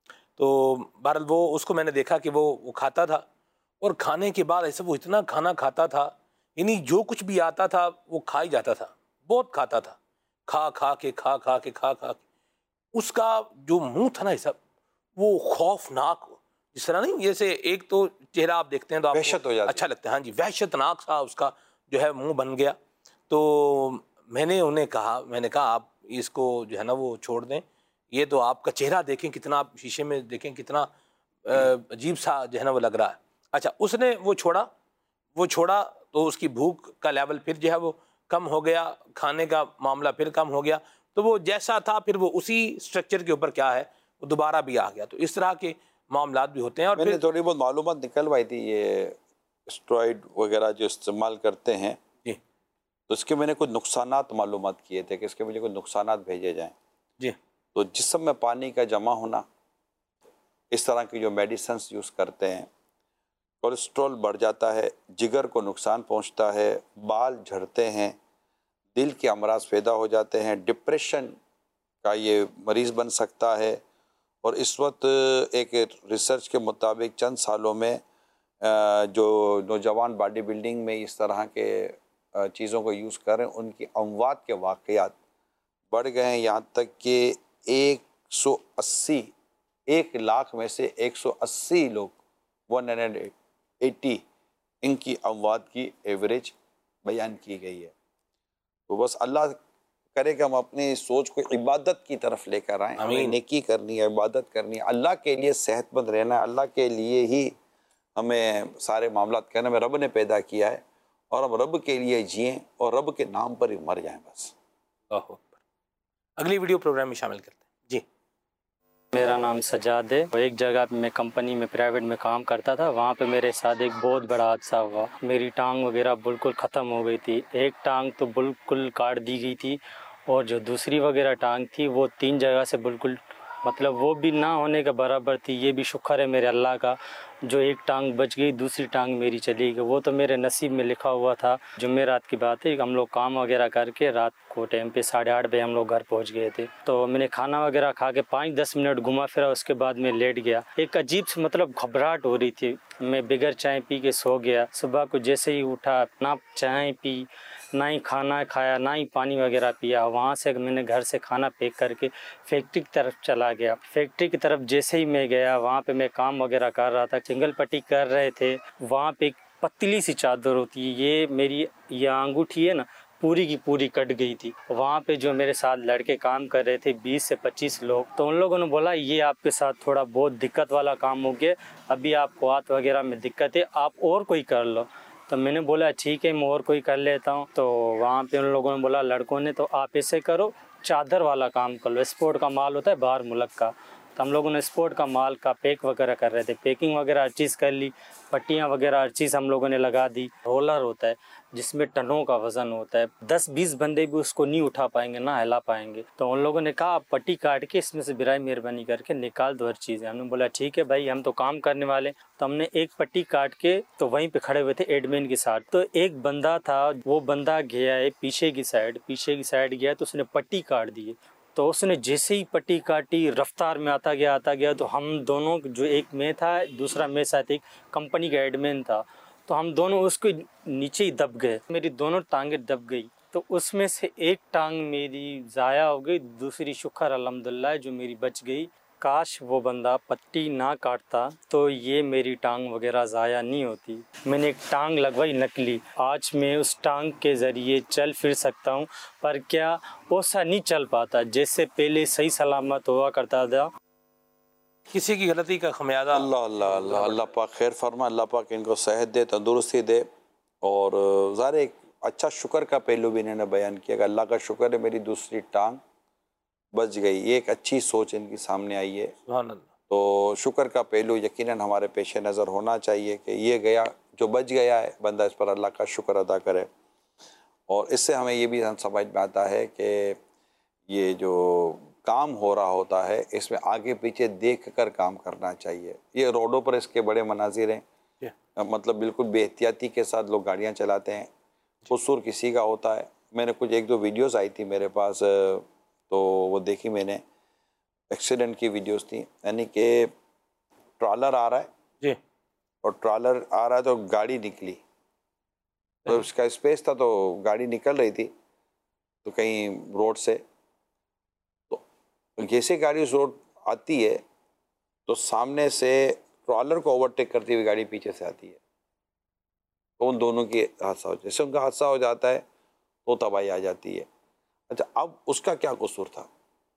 तो बहरहाल वो उसको मैंने देखा कि वो वो खाता था, और खाने के बाद ऐसे वो इतना खाना खाता था, यानी जो कुछ भी आता था वो खा ही जाता था, बहुत खाता था, खा खा के खा खा के खा खा के। उसका जो मुंह था ना ये सब वो खौफनाक, जिस तरह नहीं, जैसे एक तो चेहरा आप देखते हैं तो आपको अच्छा लगता है, हाँ जी, वहशतनाक सा उसका जो है मुंह बन गया। तो मैंने उन्हें कहा मैंने कहा आप इसको जो है ना वो छोड़ दें, ये तो आपका चेहरा देखें कितना, आप शीशे में देखें कितना अजीब सा जो है ना वो लग रहा है। अच्छा, उसने वो छोड़ा वो छोड़ा तो उसकी भूख का लेवल फिर जो है वो कम हो गया, खाने का मामला फिर कम हो गया, तो वो जैसा था फिर वो उसी स्ट्रक्चर के ऊपर क्या है वो दोबारा भी आ गया। तो इस तरह के मामलात भी होते हैं। और मैंने फिर थोड़ी बहुत मालूमात निकलवाई थी, ये स्टेरॉइड वगैरह जो इस्तेमाल करते हैं जी, तो इसके मैंने कुछ नुकसानात मालूमात किए थे कि इसके मुझे कुछ नुकसानात भेजे जाएं जी। तो जिस्म में पानी का जमा होना, इस तरह की जो मेडिसिन यूज़ करते हैं, कोलेस्ट्रॉल बढ़ जाता है, जिगर को नुकसान पहुंचता है, बाल झड़ते हैं, दिल के अमराज पैदा हो जाते हैं, डिप्रेशन का ये मरीज़ बन सकता है। और इस वक्त एक रिसर्च के मुताबिक चंद सालों में जो नौजवान बॉडी बिल्डिंग में इस तरह के चीज़ों को यूज़ कर रहे हैं, उनकी अमवात के वाक़यात बढ़ गए हैं, यहाँ तक कि एक सौ अस्सी एक लाख में से एक सौ अस्सी लोग वन हंड्रेड एट्टी इनकी अमवात की एवरेज बयान की गई है। तो बस अल्लाह करे कि हम अपनी सोच को इबादत की तरफ लेकर आएँ, हमें नेकी करनी है, इबादत करनी है, अल्लाह के लिए सेहतमंद रहना है, अल्लाह के लिए ही हमें सारे मामलात करने में रब ने पैदा किया है और हम रब के लिए जिएं और रब के नाम पर ही मर जाएं बस। अगली वीडियो प्रोग्राम में शामिल करते हैं जी। मेरा नाम सजाद है। एक जगह पे मैं कंपनी में प्राइवेट में काम करता था, वहाँ पे मेरे साथ एक बहुत बड़ा हादसा हुआ। मेरी टांग वगैरह बिल्कुल ख़त्म हो गई थी, एक टांग तो बिल्कुल काट दी गई थी और जो दूसरी वगैरह टांग थी वो तीन जगह से बिल्कुल मतलब वो भी ना होने के बराबर थी। ये भी शुक्र है मेरे अल्लाह का जो एक टांग बच गई, दूसरी टांग मेरी चली गई। वो तो मेरे नसीब में लिखा हुआ था। जुम्मेरात की बात है, हम लोग काम वगैरह करके रात को टाइम पे साढ़े आठ बजे हम लोग घर पहुंच गए थे। तो मैंने खाना वगैरह खा के पाँच दस मिनट घुमा फिरा, उसके बाद मैं लेट गया। एक अजीब सी मतलब घबराहट हो रही थी, मैं बगैर चाय पी के सो गया। सुबह को जैसे ही उठा, ना चाय पी, ना ही खाना खाया, ना ही पानी वगैरह पिया। वहाँ से मैंने घर से खाना पैक करके फैक्ट्री की तरफ चला गया। फैक्ट्री की तरफ जैसे ही मैं गया, वहाँ पे मैं काम वगैरह कर रहा था, सिंगल पट्टी कर रहे थे। वहाँ पे एक पतली सी चादर होती है, ये मेरी ये अंगूठी है ना, पूरी की पूरी कट गई थी। वहाँ पे जो मेरे साथ लड़के काम कर रहे थे बीस से पच्चीस लोग, तो उन लोगों ने बोला ये आपके साथ थोड़ा बहुत दिक्कत वाला काम हो गया, अभी आपको हाथ वगैरह में दिक्कत है, आप और कोई कर लो। तो मैंने बोला ठीक है मैं और कोई कर लेता हूँ। तो वहाँ पे उन लोगों ने बोला, लड़कों ने, तो आप ऐसे करो चादर वाला काम कर लो, एक्सपोर्ट का माल होता है बाहर मुल्क का। तो हम लोगों ने एक्सपोर्ट का माल का पैक वगैरह कर रहे थे, पैकिंग वगैरह हर चीज़ कर ली, पट्टियाँ वगैरह हर चीज़ हम लोगों ने लगा दी। रोलर होता है जिसमें टनों का वज़न होता है, दस बीस बंदे भी उसको नहीं उठा पाएंगे, ना हिला पाएंगे। तो उन लोगों ने कहा आप पट्टी काट के इसमें से बिराई मेहरबानी करके निकाल दो हर चीज़ें। हमने बोला ठीक है भाई, हम तो काम करने वाले। तो हमने एक पट्टी काट के तो वहीं पे खड़े हुए थे एडमिन के साथ। तो एक बंदा था, वो बंदा गया है पीछे की साइड, पीछे की साइड गया तो उसने पट्टी काट दी। तो उसने जैसे ही पट्टी काटी रफ्तार में आता गया आता गया तो हम दोनों, जो एक मैं था दूसरा मेरे साथ एक कंपनी का एडमिन था, तो हम दोनों उसके नीचे ही दब गए। मेरी दोनों टांगें दब गई। तो उसमें से एक टांग मेरी ज़ाया हो गई, दूसरी शुक्र अल्हम्दुलिल्लाह जो मेरी बच गई। काश वो बंदा पट्टी ना काटता तो ये मेरी टांग वगैरह ज़ाया नहीं होती। मैंने एक टांग लगवाई नकली, आज मैं उस टांग के ज़रिए चल फिर सकता हूँ, पर क्या वैसा नहीं चल पाता जैसे पहले सही सलामत हुआ करता था। किसी की गलती का खमियाजा अल्लाह अल्लाह अल्लाह अल्लाह पाक खैर फरमा, अल्लाह पाक इनको सेहत दे, तंदुरुस्ती दे। और ज़ाहिर एक अच्छा शुक्र का पहलू भी इन्होंने बयान किया कि अल्लाह का शुक्र है मेरी दूसरी टांग बच गई। ये एक अच्छी सोच इनकी सामने आई है। तो शुक्र का पहलू यकीनन हमारे पेश नज़र होना चाहिए कि ये गया जो बच गया है, बंदा इस पर अल्लाह का शुक्र अदा करे। और इससे हमें ये भी समझ में आता है कि ये जो काम हो रहा होता है इसमें आगे पीछे देख कर काम करना चाहिए। ये रोडों पर इसके बड़े मनाजिर हैं, मतलब बिल्कुल बेहतियाती के साथ लोग गाड़ियाँ चलाते हैं, कसूर किसी का होता है। मैंने कुछ एक दो वीडियोस आई थी मेरे पास, तो वो देखी मैंने, एक्सीडेंट की वीडियोस थी। यानी कि ट्रॉलर आ रहा है जी, और ट्रॉलर आ रहा है तो गाड़ी निकली, तो उसका स्पेस था तो गाड़ी निकल रही थी तो कहीं रोड से, तो जैसे गाड़ी उस रोड आती है तो सामने से ट्रॉलर को ओवरटेक करती हुई गाड़ी पीछे से आती है, तो उन दोनों की हादसा हो, जैसे उनका हादसा हो जाता है तो तबाही आ जाती है। अच्छा, अब उसका क्या कसूर था?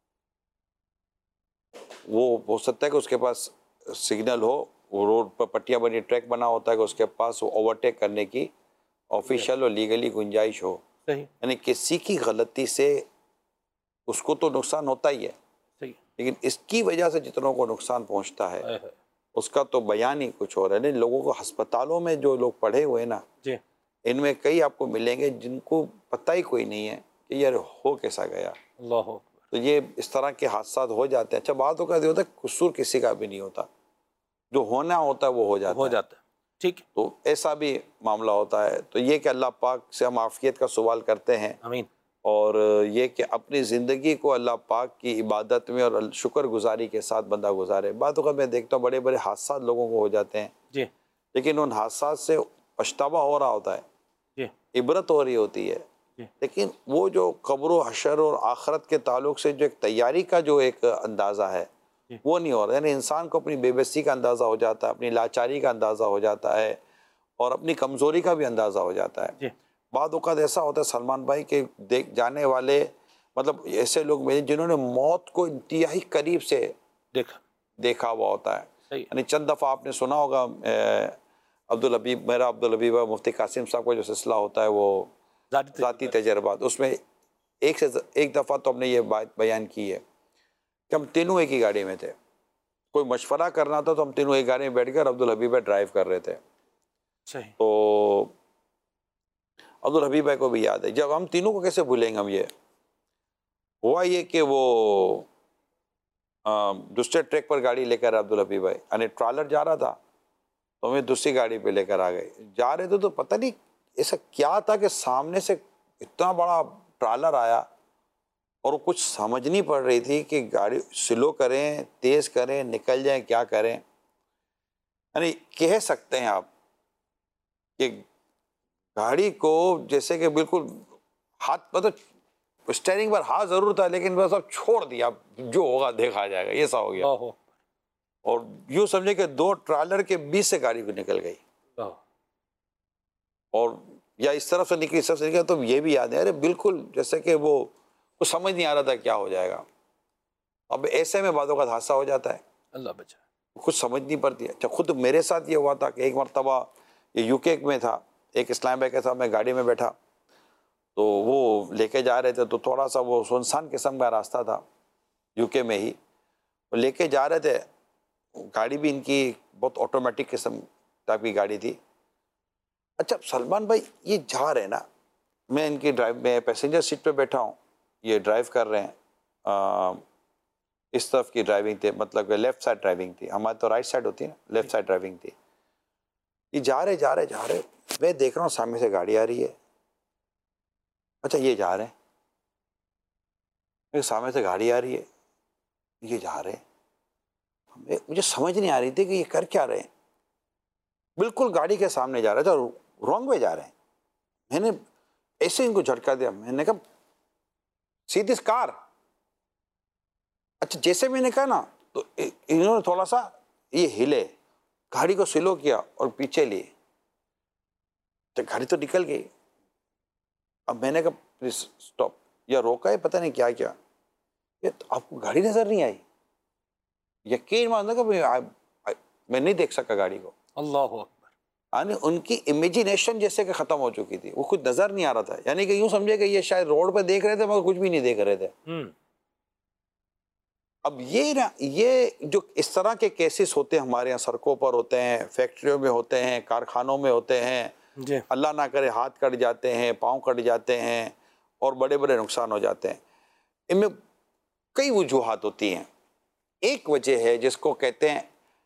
वो हो सकता है कि उसके पास सिग्नल हो, वो रोड पर पट्टियाँ बनी, ट्रैक बना होता है कि उसके पास वो ओवरटेक करने की ऑफिशियल और लीगली गुंजाइश हो। यानी किसी की गलती से उसको तो नुकसान होता ही है, सही, लेकिन इसकी वजह से जितनों को नुकसान पहुंचता है उसका तो बयान ही कुछ और है। लोगों को अस्पतालों में जो लोग पढ़े हुए ना, इनमें कई आपको मिलेंगे जिनको पता ही कोई नहीं है कि यार हो कैसा गया। अल्लाह, तो ये इस तरह के हादसा हो जाते हैं। अच्छा, बातों का होता है कसूर किसी का भी नहीं होता, जो होना होता है वो हो जाता हो है। जाता है, ठीक, तो ऐसा भी मामला होता है। तो ये कि अल्लाह पाक से हम आफियत का सवाल करते हैं, आमीन। और ये कि अपनी ज़िंदगी को अल्लाह पाक की इबादत में और शुक्रगुजारी के साथ बंदा गुजारे। बातों का मैं देखता हूँ बड़े बड़े हादसा लोगों को हो जाते हैं जी, लेकिन उन हादसा से पछतावा हो रहा होता है जी, इबरत हो रही होती है, लेकिन वो जो कब्र हशर और आखरत के ताल्लुक से जो एक तैयारी का जो एक अंदाज़ा है वो नहीं हो रहा। यानी इंसान को अपनी बेबसी का अंदाज़ा हो जाता है, अपनी लाचारी का अंदाज़ा हो जाता है और अपनी कमज़ोरी का भी अंदाज़ा हो जाता है। बाद औक़ात ऐसा होता है सलमान भाई के देख जाने वाले, मतलब ऐसे लोग मेरे जिन्होंने मौत को इंतहाई करीब से देखा देखा हुआ होता है। यानी चंद दफ़ा आपने सुना होगा अब्दुल हबीब, मेरा अब्दुल हबीब मुफ्ती कासिम साहब का जो सिलसिला होता है वो ज़ाती तजर्बात, उसमें एक से एक दफ़ा तो हमने ये बात बयान की है कि हम तीनों एक ही गाड़ी में थे। कोई मशवरा करना था तो हम तीनों एक गाड़ी में बैठ कर अब्दुल हबीब भाई ड्राइव कर रहे थे। सही। तो अब्दुल हबीब भाई को भी याद है, जब हम तीनों को कैसे भूलेंगे हम, ये हुआ ये कि वो दूसरे ट्रैक पर गाड़ी लेकर अब्दुल हबीब भाई, यानी ट्रॉलर जा रहा था तो हमें दूसरी गाड़ी पे लेकर आ गए। जा रहे थे तो पता नहीं ऐसा क्या था कि सामने से इतना बड़ा ट्रॉलर आया और वो कुछ समझ नहीं पड़ रही थी कि गाड़ी स्लो करें, तेज़ करें, निकल जाएं, क्या करें। यानी कह सकते हैं आप कि गाड़ी को जैसे कि बिल्कुल हाथ, मतलब स्टेयरिंग पर हाथ ज़रूर था लेकिन बस अब छोड़ दिया, जो होगा देखा जाएगा, ऐसा हो गया। और यूँ समझे कि दो ट्रॉलर के बीच से गाड़ी को निकल गई और या इस तरफ से निकली, इस तरफ से निकली। तो ये भी याद है, अरे बिल्कुल जैसे कि वो कुछ समझ नहीं आ रहा था क्या हो जाएगा। अब ऐसे में बातों का हादसा हो जाता है, अल्लाह बचा, कुछ समझ नहीं पड़ती है। जब खुद मेरे साथ ये हुआ था कि एक मरतबा ये यूके में था, एक इस्लाम भाई के साथ मैं गाड़ी में बैठा तो वो लेके जा रहे थे, तो थोड़ा सा वो सुनसान किस्म का रास्ता था यूके में ही, वो लेके जा रहे थे। गाड़ी भी इनकी बहुत ऑटोमेटिक किस्म टाइप की गाड़ी थी। अच्छा सलमान भाई ये जा रहे हैं ना, मैं इनकी ड्राइव में पैसेंजर सीट पे बैठा हूँ, ये ड्राइव कर रहे हैं, आ, इस तरफ की ड्राइविंग थी, मतलब लेफ़्ट साइड ड्राइविंग थी, हमारी तो राइट साइड होती है ना, लेफ़्ट साइड ड्राइविंग थी। ये जा रहे जा रहे जा रहे मैं देख रहा हूँ सामने से गाड़ी आ रही है। अच्छा ये जा रहे हैं, सामने से गाड़ी आ रही है, ये जा रहे हैं, मुझे समझ नहीं आ रही थी कि ये कर क्या रहे हैं। बिल्कुल गाड़ी के सामने जा रहे थे और रॉन्ग वे जा रहे हैं। मैंने ऐसे इनको झटका दिया, मैंने कहा सी दिस कार। अच्छा जैसे मैंने कहा ना तो इन्होंने थोड़ा सा ये हिले, गाड़ी को स्लो किया और पीछे लिए, तो गाड़ी तो निकल गई। अब मैंने कहा प्लीज स्टॉप, या रोका है पता नहीं क्या क्या, ये तो आपको गाड़ी नजर नहीं आई? यकीन मानना कि मैं नहीं देख सका गाड़ी को। अल्लाह अकबर। यानी उनकी इमेजिनेशन जैसे कि ख़त्म हो चुकी थी, वो कुछ नज़र नहीं आ रहा था। यानी कि यूँ समझे कि ये शायद रोड पे देख रहे थे मगर कुछ भी नहीं देख रहे थे। अब ये ना, ये जो इस तरह के केसेस होते हैं हमारे यहाँ, सड़कों पर होते हैं, फैक्ट्रियों में होते हैं, कारखानों में होते हैं, अल्लाह ना करे हाथ कट जाते हैं, पाँव कट जाते हैं और बड़े बड़े नुकसान हो जाते हैं। इनमें कई वजूहात होती हैं। एक वजह है जिसको कहते हैं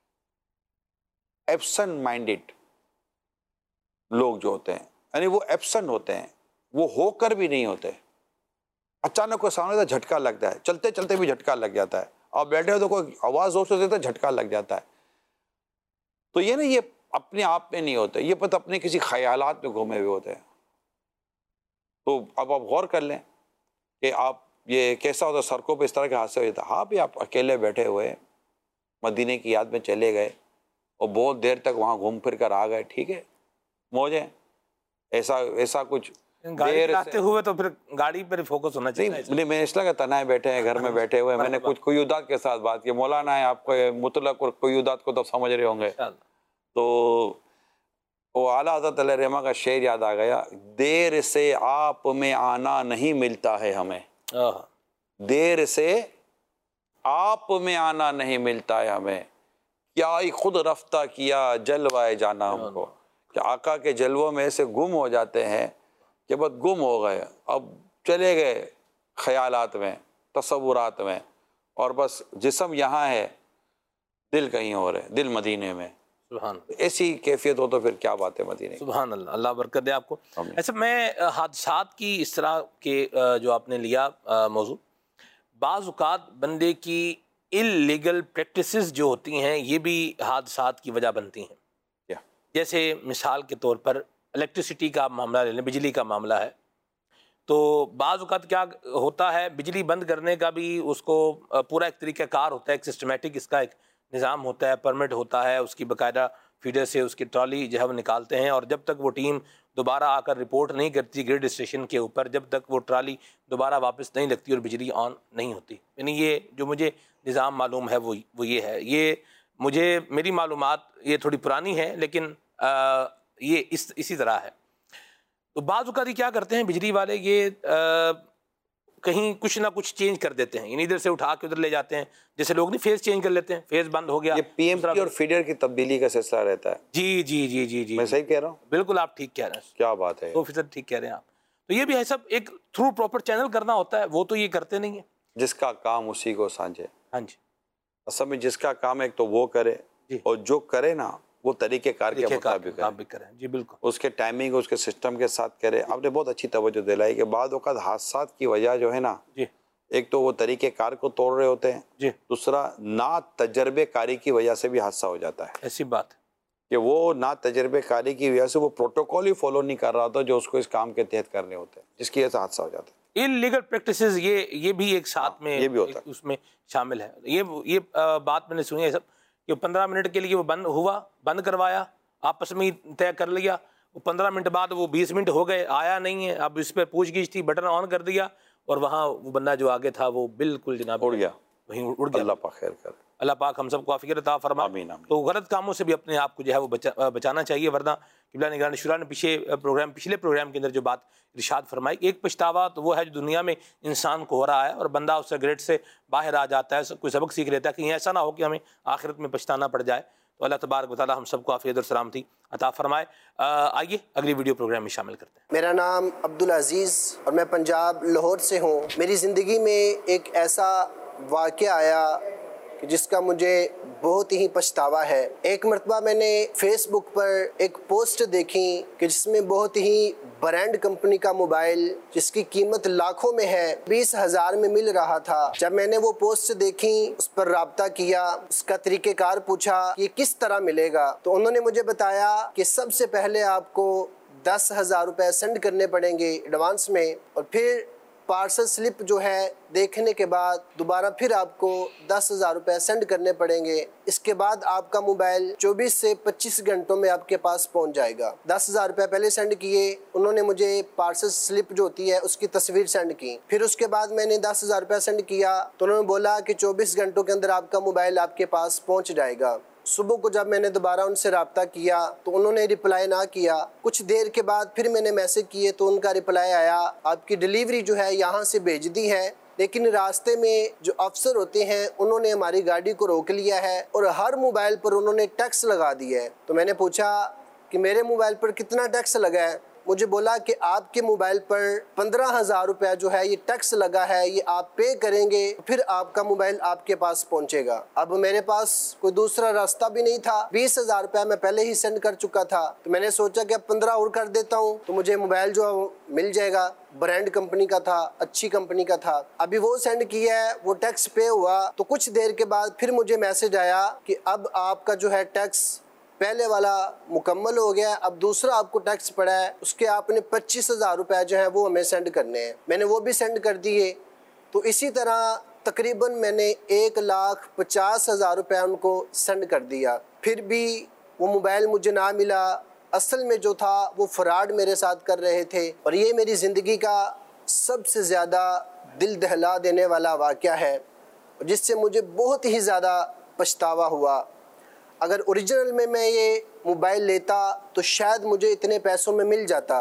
एब्सेंट माइंडेड लोग जो होते हैं, यानी वो एब्सेंट होते हैं, वो होकर भी नहीं होते। अचानक कोई सामने से झटका लगता है, चलते चलते भी झटका लग जाता है, आप बैठे हो तो कोई आवाज़ जोर से देता है, झटका लग जाता है। तो ये ना, ये अपने आप में नहीं होते, ये पता अपने किसी ख्यालात में घूमे हुए होते हैं। तो अब आप गौर कर लें कि आप ये कैसा होता है, सड़कों पे इस तरह के हादसे हो जाते हैं। हाँ भी आप अकेले बैठे हुए मदीने की याद में चले गए और बहुत देर तक वहाँ घूम फिर कर आ गए, ठीक है, मौजें, ऐसा ऐसा कुछ गाड़ी चलाते हुए तो फिर गाड़ी पर फोकस होना चाहिए। नहीं नहीं, मैं इसलिए तनाए बैठे हैं घर में बैठे हुए, मैंने कुछ कुयुदात के साथ बात की। मौलाना है आपको मुतलक और कुयुदात को तो समझ रहे होंगे। तो वो आला हज़रत अलैहि रहमा का शेर याद आ गया, देर से आप में आना नहीं मिलता है हमें, देर से आप में आना नहीं मिलता है हमें, क्या ही खुद रफ्ता किया जलवाए जाना हमको। कि आका के जलवों में ऐसे गुम हो जाते हैं कि बस गुम हो गए, अब चले गए ख्यालात में, तसव्वुरात में, और बस जिस्म यहाँ है, दिल कहीं और है, दिल मदीने में। सुभान, ऐसी कैफियत हो तो फिर क्या बात है मदीने। सुभान अल्लाह, अल्लाह बरकत दे आपको। ऐसे मैं हादसात की इस तरह के जो आपने लिया मौजू, बाज़ औक़ात बंदे की इल्लीगल प्रैक्टिसेस जो होती हैं ये भी हादसात की वजह बनती हैं। जैसे मिसाल के तौर पर इलेक्ट्रिसिटी का मामला ले लें, बिजली का मामला है, तो बाज़ औक़ात क्या होता है, बिजली बंद करने का भी उसको पूरा एक तरीक़ाकार होता है, एक सिस्टमेटिक इसका एक निज़ाम होता है, परमिट होता है, उसकी बाकायदा फीडर से उसकी ट्रॉली जो है वो निकालते हैं, और जब तक वो टीम दोबारा आकर रिपोर्ट नहीं करती ग्रिड स्टेशन के ऊपर, जब तक वो ट्राली दोबारा वापस नहीं लगती और बिजली ऑन नहीं होती। यानी ये जो मुझे निज़ाम मालूम है वो वो ये है। ये मुझे मेरी मालूमात ये थोड़ी पुरानी है, लेकिन आ, ये इस इसी तरह है। तो बाज़ औक़ात क्या करते हैं बिजली वाले, ये आ, कहीं कुछ ना कुछ चेंज कर देते हैं, यानी इधर से उठा के उधर ले जाते हैं। जैसे लोग नहीं फेज़ चेंज कर लेते हैं, फेज़ बंद हो गया, ये पीएमसी और फीडर की तब्दीली का सिलसिला रहता है। जी जी जी जी जी मैं सही कह रहा हूँ? बिल्कुल आप ठीक कह रहे हैं। क्या बात है, तो फीसद ठीक कह रहे हैं आप। तो ये भी है सब एक थ्रू प्रॉपर चैनल करना होता है, वो तो ये करते नहीं है। जिसका काम उसी को साझे। हाँ जी, असल में जिसका काम है तो वो करे, और जो करे ना वो तरीके कार के मुताबिक करे। जी बिल्कुल, उसके टाइमिंग उसके सिस्टम के साथ करे। आपने बहुत अच्छी तवज्जो दिलाई कि बाद औक़ात हादसात की वजह जो है ना, जी एक तो वो तरीके कार को तोड़ रहे होते हैं, जी, दूसरा ना तजर्बेकारी की वजह से भी हादसा हो जाता है। ऐसी बात कि वो ना तजर्बेकारी की वजह से वो प्रोटोकॉल ही फॉलो नहीं कर रहा था जो उसको इस काम के तहत करने होते हैं, जिसकी वजह से हादसा हो जाता है। इलीगल प्रैक्टिसेस ये ये भी एक साथ में ये भी होता है, उसमें शामिल है। ये ये बात मैंने सुनी है सब कि पंद्रह मिनट के लिए वो बंद हुआ, बंद करवाया, आपस में तय कर लिया, वो पंद्रह मिनट बाद वो बीस मिनट हो गए, आया नहीं है। अब इस पर पूछगिछ थी, बटन ऑन कर दिया और वहाँ वो बंदा जो आगे था वो बिल्कुल जनाब उड़ गया, वहीं उड़ गया। अल्लाह पाक खैर करे, अल्लाह पाक हम सबको आफियत अता फरमाए। आमीन आमीन। तो गलत कामों से भी अपने आप को जो है वो बचा, बचाना चाहिए, वरना क़िबला निगरान शुरा ने पीछे प्रोग्राम पिछले प्रोग्राम के अंदर जो बात इरशाद फरमाई, एक पछतावा तो वो है जो दुनिया में इंसान को हो रहा है और बंदा उस सिगरेट से बाहर आ जाता है, कोई सबक सीख लेता है, कहीं ऐसा ना हो कि हमें आखिरत में पछताना पड़ जाए। तो अल्लाह तबारक व तआला हम सबको आफियत और सलामती अता फरमाए। आइए अगली वीडियो प्रोग्राम में शामिल करते हैं। मेरा नाम अब्दुल अजीज़ और मैं पंजाब लाहौर से हूँ। मेरी ज़िंदगी में एक ऐसा वाक़या आया कि जिसका मुझे बहुत ही पछतावा है। एक मरतबा मैंने फेसबुक पर एक पोस्ट देखी कि जिसमें बहुत ही ब्रांड कंपनी का मोबाइल जिसकी कीमत लाखों में है बीस हज़ार में मिल रहा था। जब मैंने वो पोस्ट देखी, उस पर राब्ता किया, उसका तरीक़ेकार पूछा कि किस तरह मिलेगा, तो उन्होंने मुझे बताया कि सबसे पहले आपको दस हज़ार रुपये सेंड करने पड़ेंगे एडवांस में, और फिर पार्सल स्लिप जो है देखने के बाद दोबारा फिर आपको दस हज़ार रुपये सेंड करने पड़ेंगे। इसके बाद आपका मोबाइल चौबीस से पच्चीस घंटों में आपके पास पहुंच जाएगा। दस हज़ार रुपये पहले सेंड किए, उन्होंने मुझे पार्सल स्लिप जो होती है उसकी तस्वीर सेंड की। फिर उसके बाद मैंने दस हज़ार रुपये सेंड किया तो उन्होंने बोला कि चौबीस घंटों के अंदर आपका मोबाइल आपके पास पहुँच जाएगा। सुबह को जब मैंने दोबारा उनसे रब्ता किया तो उन्होंने रिप्लाई ना किया। कुछ देर के बाद फिर मैंने मैसेज किए तो उनका रिप्लाई आया, आपकी डिलीवरी जो है यहाँ से भेज दी है, लेकिन रास्ते में जो अफसर होते हैं उन्होंने हमारी गाड़ी को रोक लिया है और हर मोबाइल पर उन्होंने टैक्स लगा दिया है। तो मैंने पूछा कि मेरे मोबाइल पर कितना टैक्स लगा है। मुझे बोला कि आपके मोबाइल पर पंद्रह हज़ार रुपया जो है ये टैक्स लगा है, ये आप पे करेंगे फिर आपका मोबाइल आपके पास पहुंचेगा। अब मेरे पास कोई दूसरा रास्ता भी नहीं था, बीस हज़ार रुपया मैं पहले ही सेंड कर चुका था। तो मैंने सोचा कि अब पंद्रह और कर देता हूँ तो मुझे मोबाइल जो मिल जाएगा। ब्रांड कंपनी का था, अच्छी कंपनी का था। अभी वो सेंड किया है, वो टैक्स पे हुआ तो कुछ देर के बाद फिर मुझे मैसेज आया कि अब आपका जो है टैक्स पहले वाला मुकम्मल हो गया, अब दूसरा आपको टैक्स पड़ा है, उसके आपने पच्चीस हज़ार रुपये जो है वो हमें सेंड करने हैं। मैंने वो भी सेंड कर दिए। तो इसी तरह तकरीबन मैंने एक लाख पचास हज़ार रुपये उनको सेंड कर दिया, फिर भी वो मोबाइल मुझे ना मिला। असल में जो था वो फ्रॉड मेरे साथ कर रहे थे, और ये मेरी ज़िंदगी का सबसे ज़्यादा दिल दहला देने वाला वाक़या है, जिससे मुझे बहुत ही ज़्यादा पछतावा हुआ। अगर ओरिजिनल में मैं ये मोबाइल लेता तो शायद मुझे इतने पैसों में मिल जाता।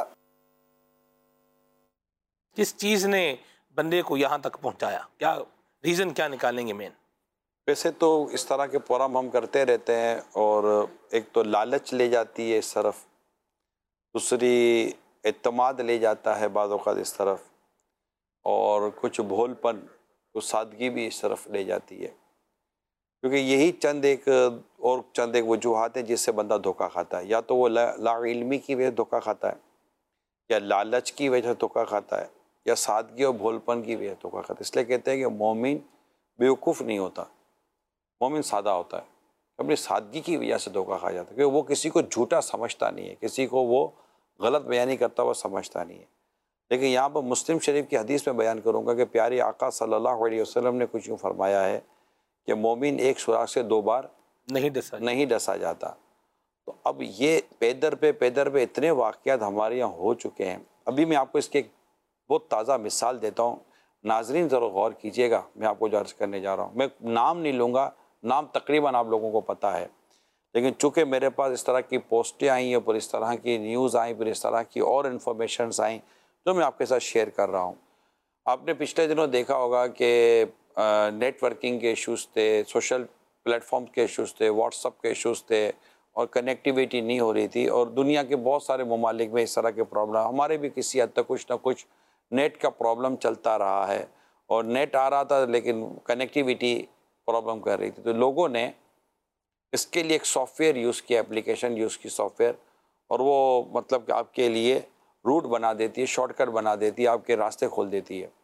किस चीज़ ने बंदे को यहाँ तक पहुँचाया, क्या रीज़न क्या निकालेंगे मेन? वैसे तो इस तरह के प्रोग्राम हम करते रहते हैं, और एक तो लालच ले जाती है इस तरफ, दूसरी एतमाद ले जाता है बाज़ औक़ात इस तरफ, और कुछ भोलपन कुछ सादगी भी इस तरफ ले जाती है, क्योंकि यही चंद एक और चंद एक वजूहात हैं जिससे बंदा धोखा खाता है। या तो वो लाइल्मी की वजह धोखा खाता है, या लालच की वजह धोखा खाता है, या सादगी और भोलपन की वजह धोखा खाता है। इसलिए कहते हैं कि मोमिन बेवकूफ़ नहीं होता, मोमिन सादा होता है। अपनी सादगी की वजह से धोखा खा जाता है, क्योंकि वो किसी को झूठा समझता नहीं है, किसी को वो गलत बयानी करता हुआ समझता नहीं है। लेकिन यहाँ पर मुस्लिम शरीफ की हदीस में बयान करूँगा कि प्यारे आका सल्लल्लाहु अलैहि वसल्लम ने कुछ यूँ फरमाया है कि मोमिन एक सुराख से दो बार नहीं डसा नहीं डसा जाता। तो अब ये पैदर पे पैदर पे इतने वाक़यात हमारे यहाँ हो चुके हैं। अभी मैं आपको इसके एक बहुत ताज़ा मिसाल देता हूँ, नाजरीन ज़रूर गौर कीजिएगा। मैं आपको जो अर्ज़ करने जा रहा हूँ, मैं नाम नहीं लूँगा, नाम तकरीबन आप लोगों को पता है, लेकिन चूँकि मेरे पास इस तरह की पोस्टें आई हैं, फिर इस तरह की न्यूज़ आई, फिर इस तरह की और इन्फॉर्मेशंस आई जो मैं आपके साथ शेयर कर रहा हूँ। आपने पिछले दिनों देखा होगा कि नेटवर्किंग के इश्यूज़ थे, सोशल प्लेटफॉर्म के इश्यूज़ थे, व्हाट्सअप के इश्यूज़ थे और कनेक्टिविटी नहीं हो रही थी, और दुनिया के बहुत सारे ममालिक में इस तरह के प्रॉब्लम, हमारे भी किसी हद तक कुछ ना कुछ नेट का प्रॉब्लम चलता रहा है। और नेट आ रहा था लेकिन कनेक्टिविटी प्रॉब्लम कर रही थी, तो लोगों ने इसके लिए एक सॉफ्टवेयर यूज़ किया, एप्लीकेशन यूज़ की सॉफ्टवेयर, और वो मतलब कि आपके लिए रूट बना देती है, शॉर्टकट बना देती है, आपके रास्ते खोल देती है।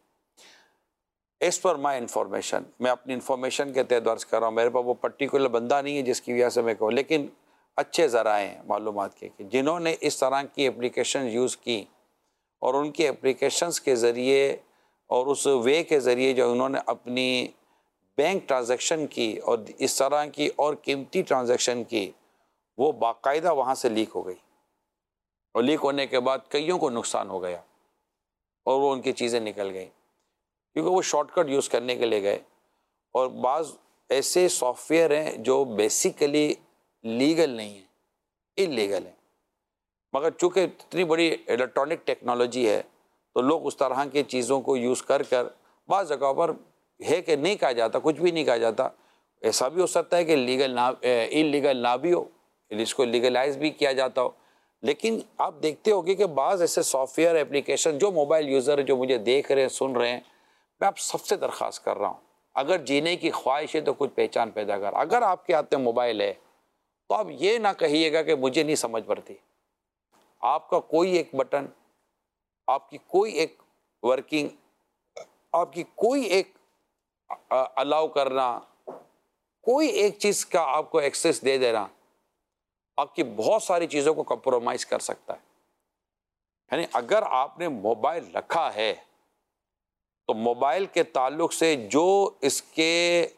एज़ पर माई इन्फॉर्मेशन, मैं अपनी इन्फॉर्मेशन के तहत अर्ज़ कर रहा हूँ, मेरे पास वो पर्टिकुलर बंदा नहीं है जिसकी वजह से मैं कहूँ, लेकिन अच्छे ज़राए हैं मालूमात के कि जिन्होंने इस तरह की एप्लीकेशन यूज़ की और उनकी एप्लीकेशंस के ज़रिए और उस वे के ज़रिए जो उन्होंने अपनी बैंक ट्रांजैक्शन की और इस तरह की और कीमती ट्रांजैक्शन की, वो बाकायदा वहाँ से लीक हो गई, और लीक होने के बाद कईयों को नुकसान हो गया और वो उनकी चीज़ें निकल गई, क्योंकि वो शॉर्टकट यूज़ करने के लिए गए। और बाज़ ऐसे सॉफ्टवेयर हैं जो बेसिकली लीगल नहीं है, इलीगल है, मगर चूँकि इतनी बड़ी इलेक्ट्रॉनिक टेक्नोलॉजी है तो लोग उस तरह की चीज़ों को यूज़ कर कर बाज़ जगह पर है कि नहीं कहा जाता, कुछ भी नहीं कहा जाता, ऐसा भी हो सकता है कि लीगल ना इलीगल ना भी हो, इसको लीगलाइज भी किया जाता हो। लेकिन आप देखते होंगे कि बाज़ ऐसे सॉफ्टवेयर एप्लीकेशन, जो मोबाइल यूज़र जो मुझे देख रहे हैं, सुन रहे हैं, मैं आप सबसे दरख्वास्त कर रहा हूँ, अगर जीने की ख्वाहिश है तो कुछ पहचान पैदा कर। अगर आपके हाथ में मोबाइल है तो आप ये ना कहिएगा कि मुझे नहीं समझ पड़ती। आपका कोई एक बटन, आपकी कोई एक वर्किंग, आपकी कोई एक अलाउ करना, कोई एक चीज़ का आपको एक्सेस दे देना आपकी बहुत सारी चीज़ों को कंप्रोमाइज़ कर सकता है। यानी अगर आपने मोबाइल रखा है तो मोबाइल के ताल्लुक से जो इसके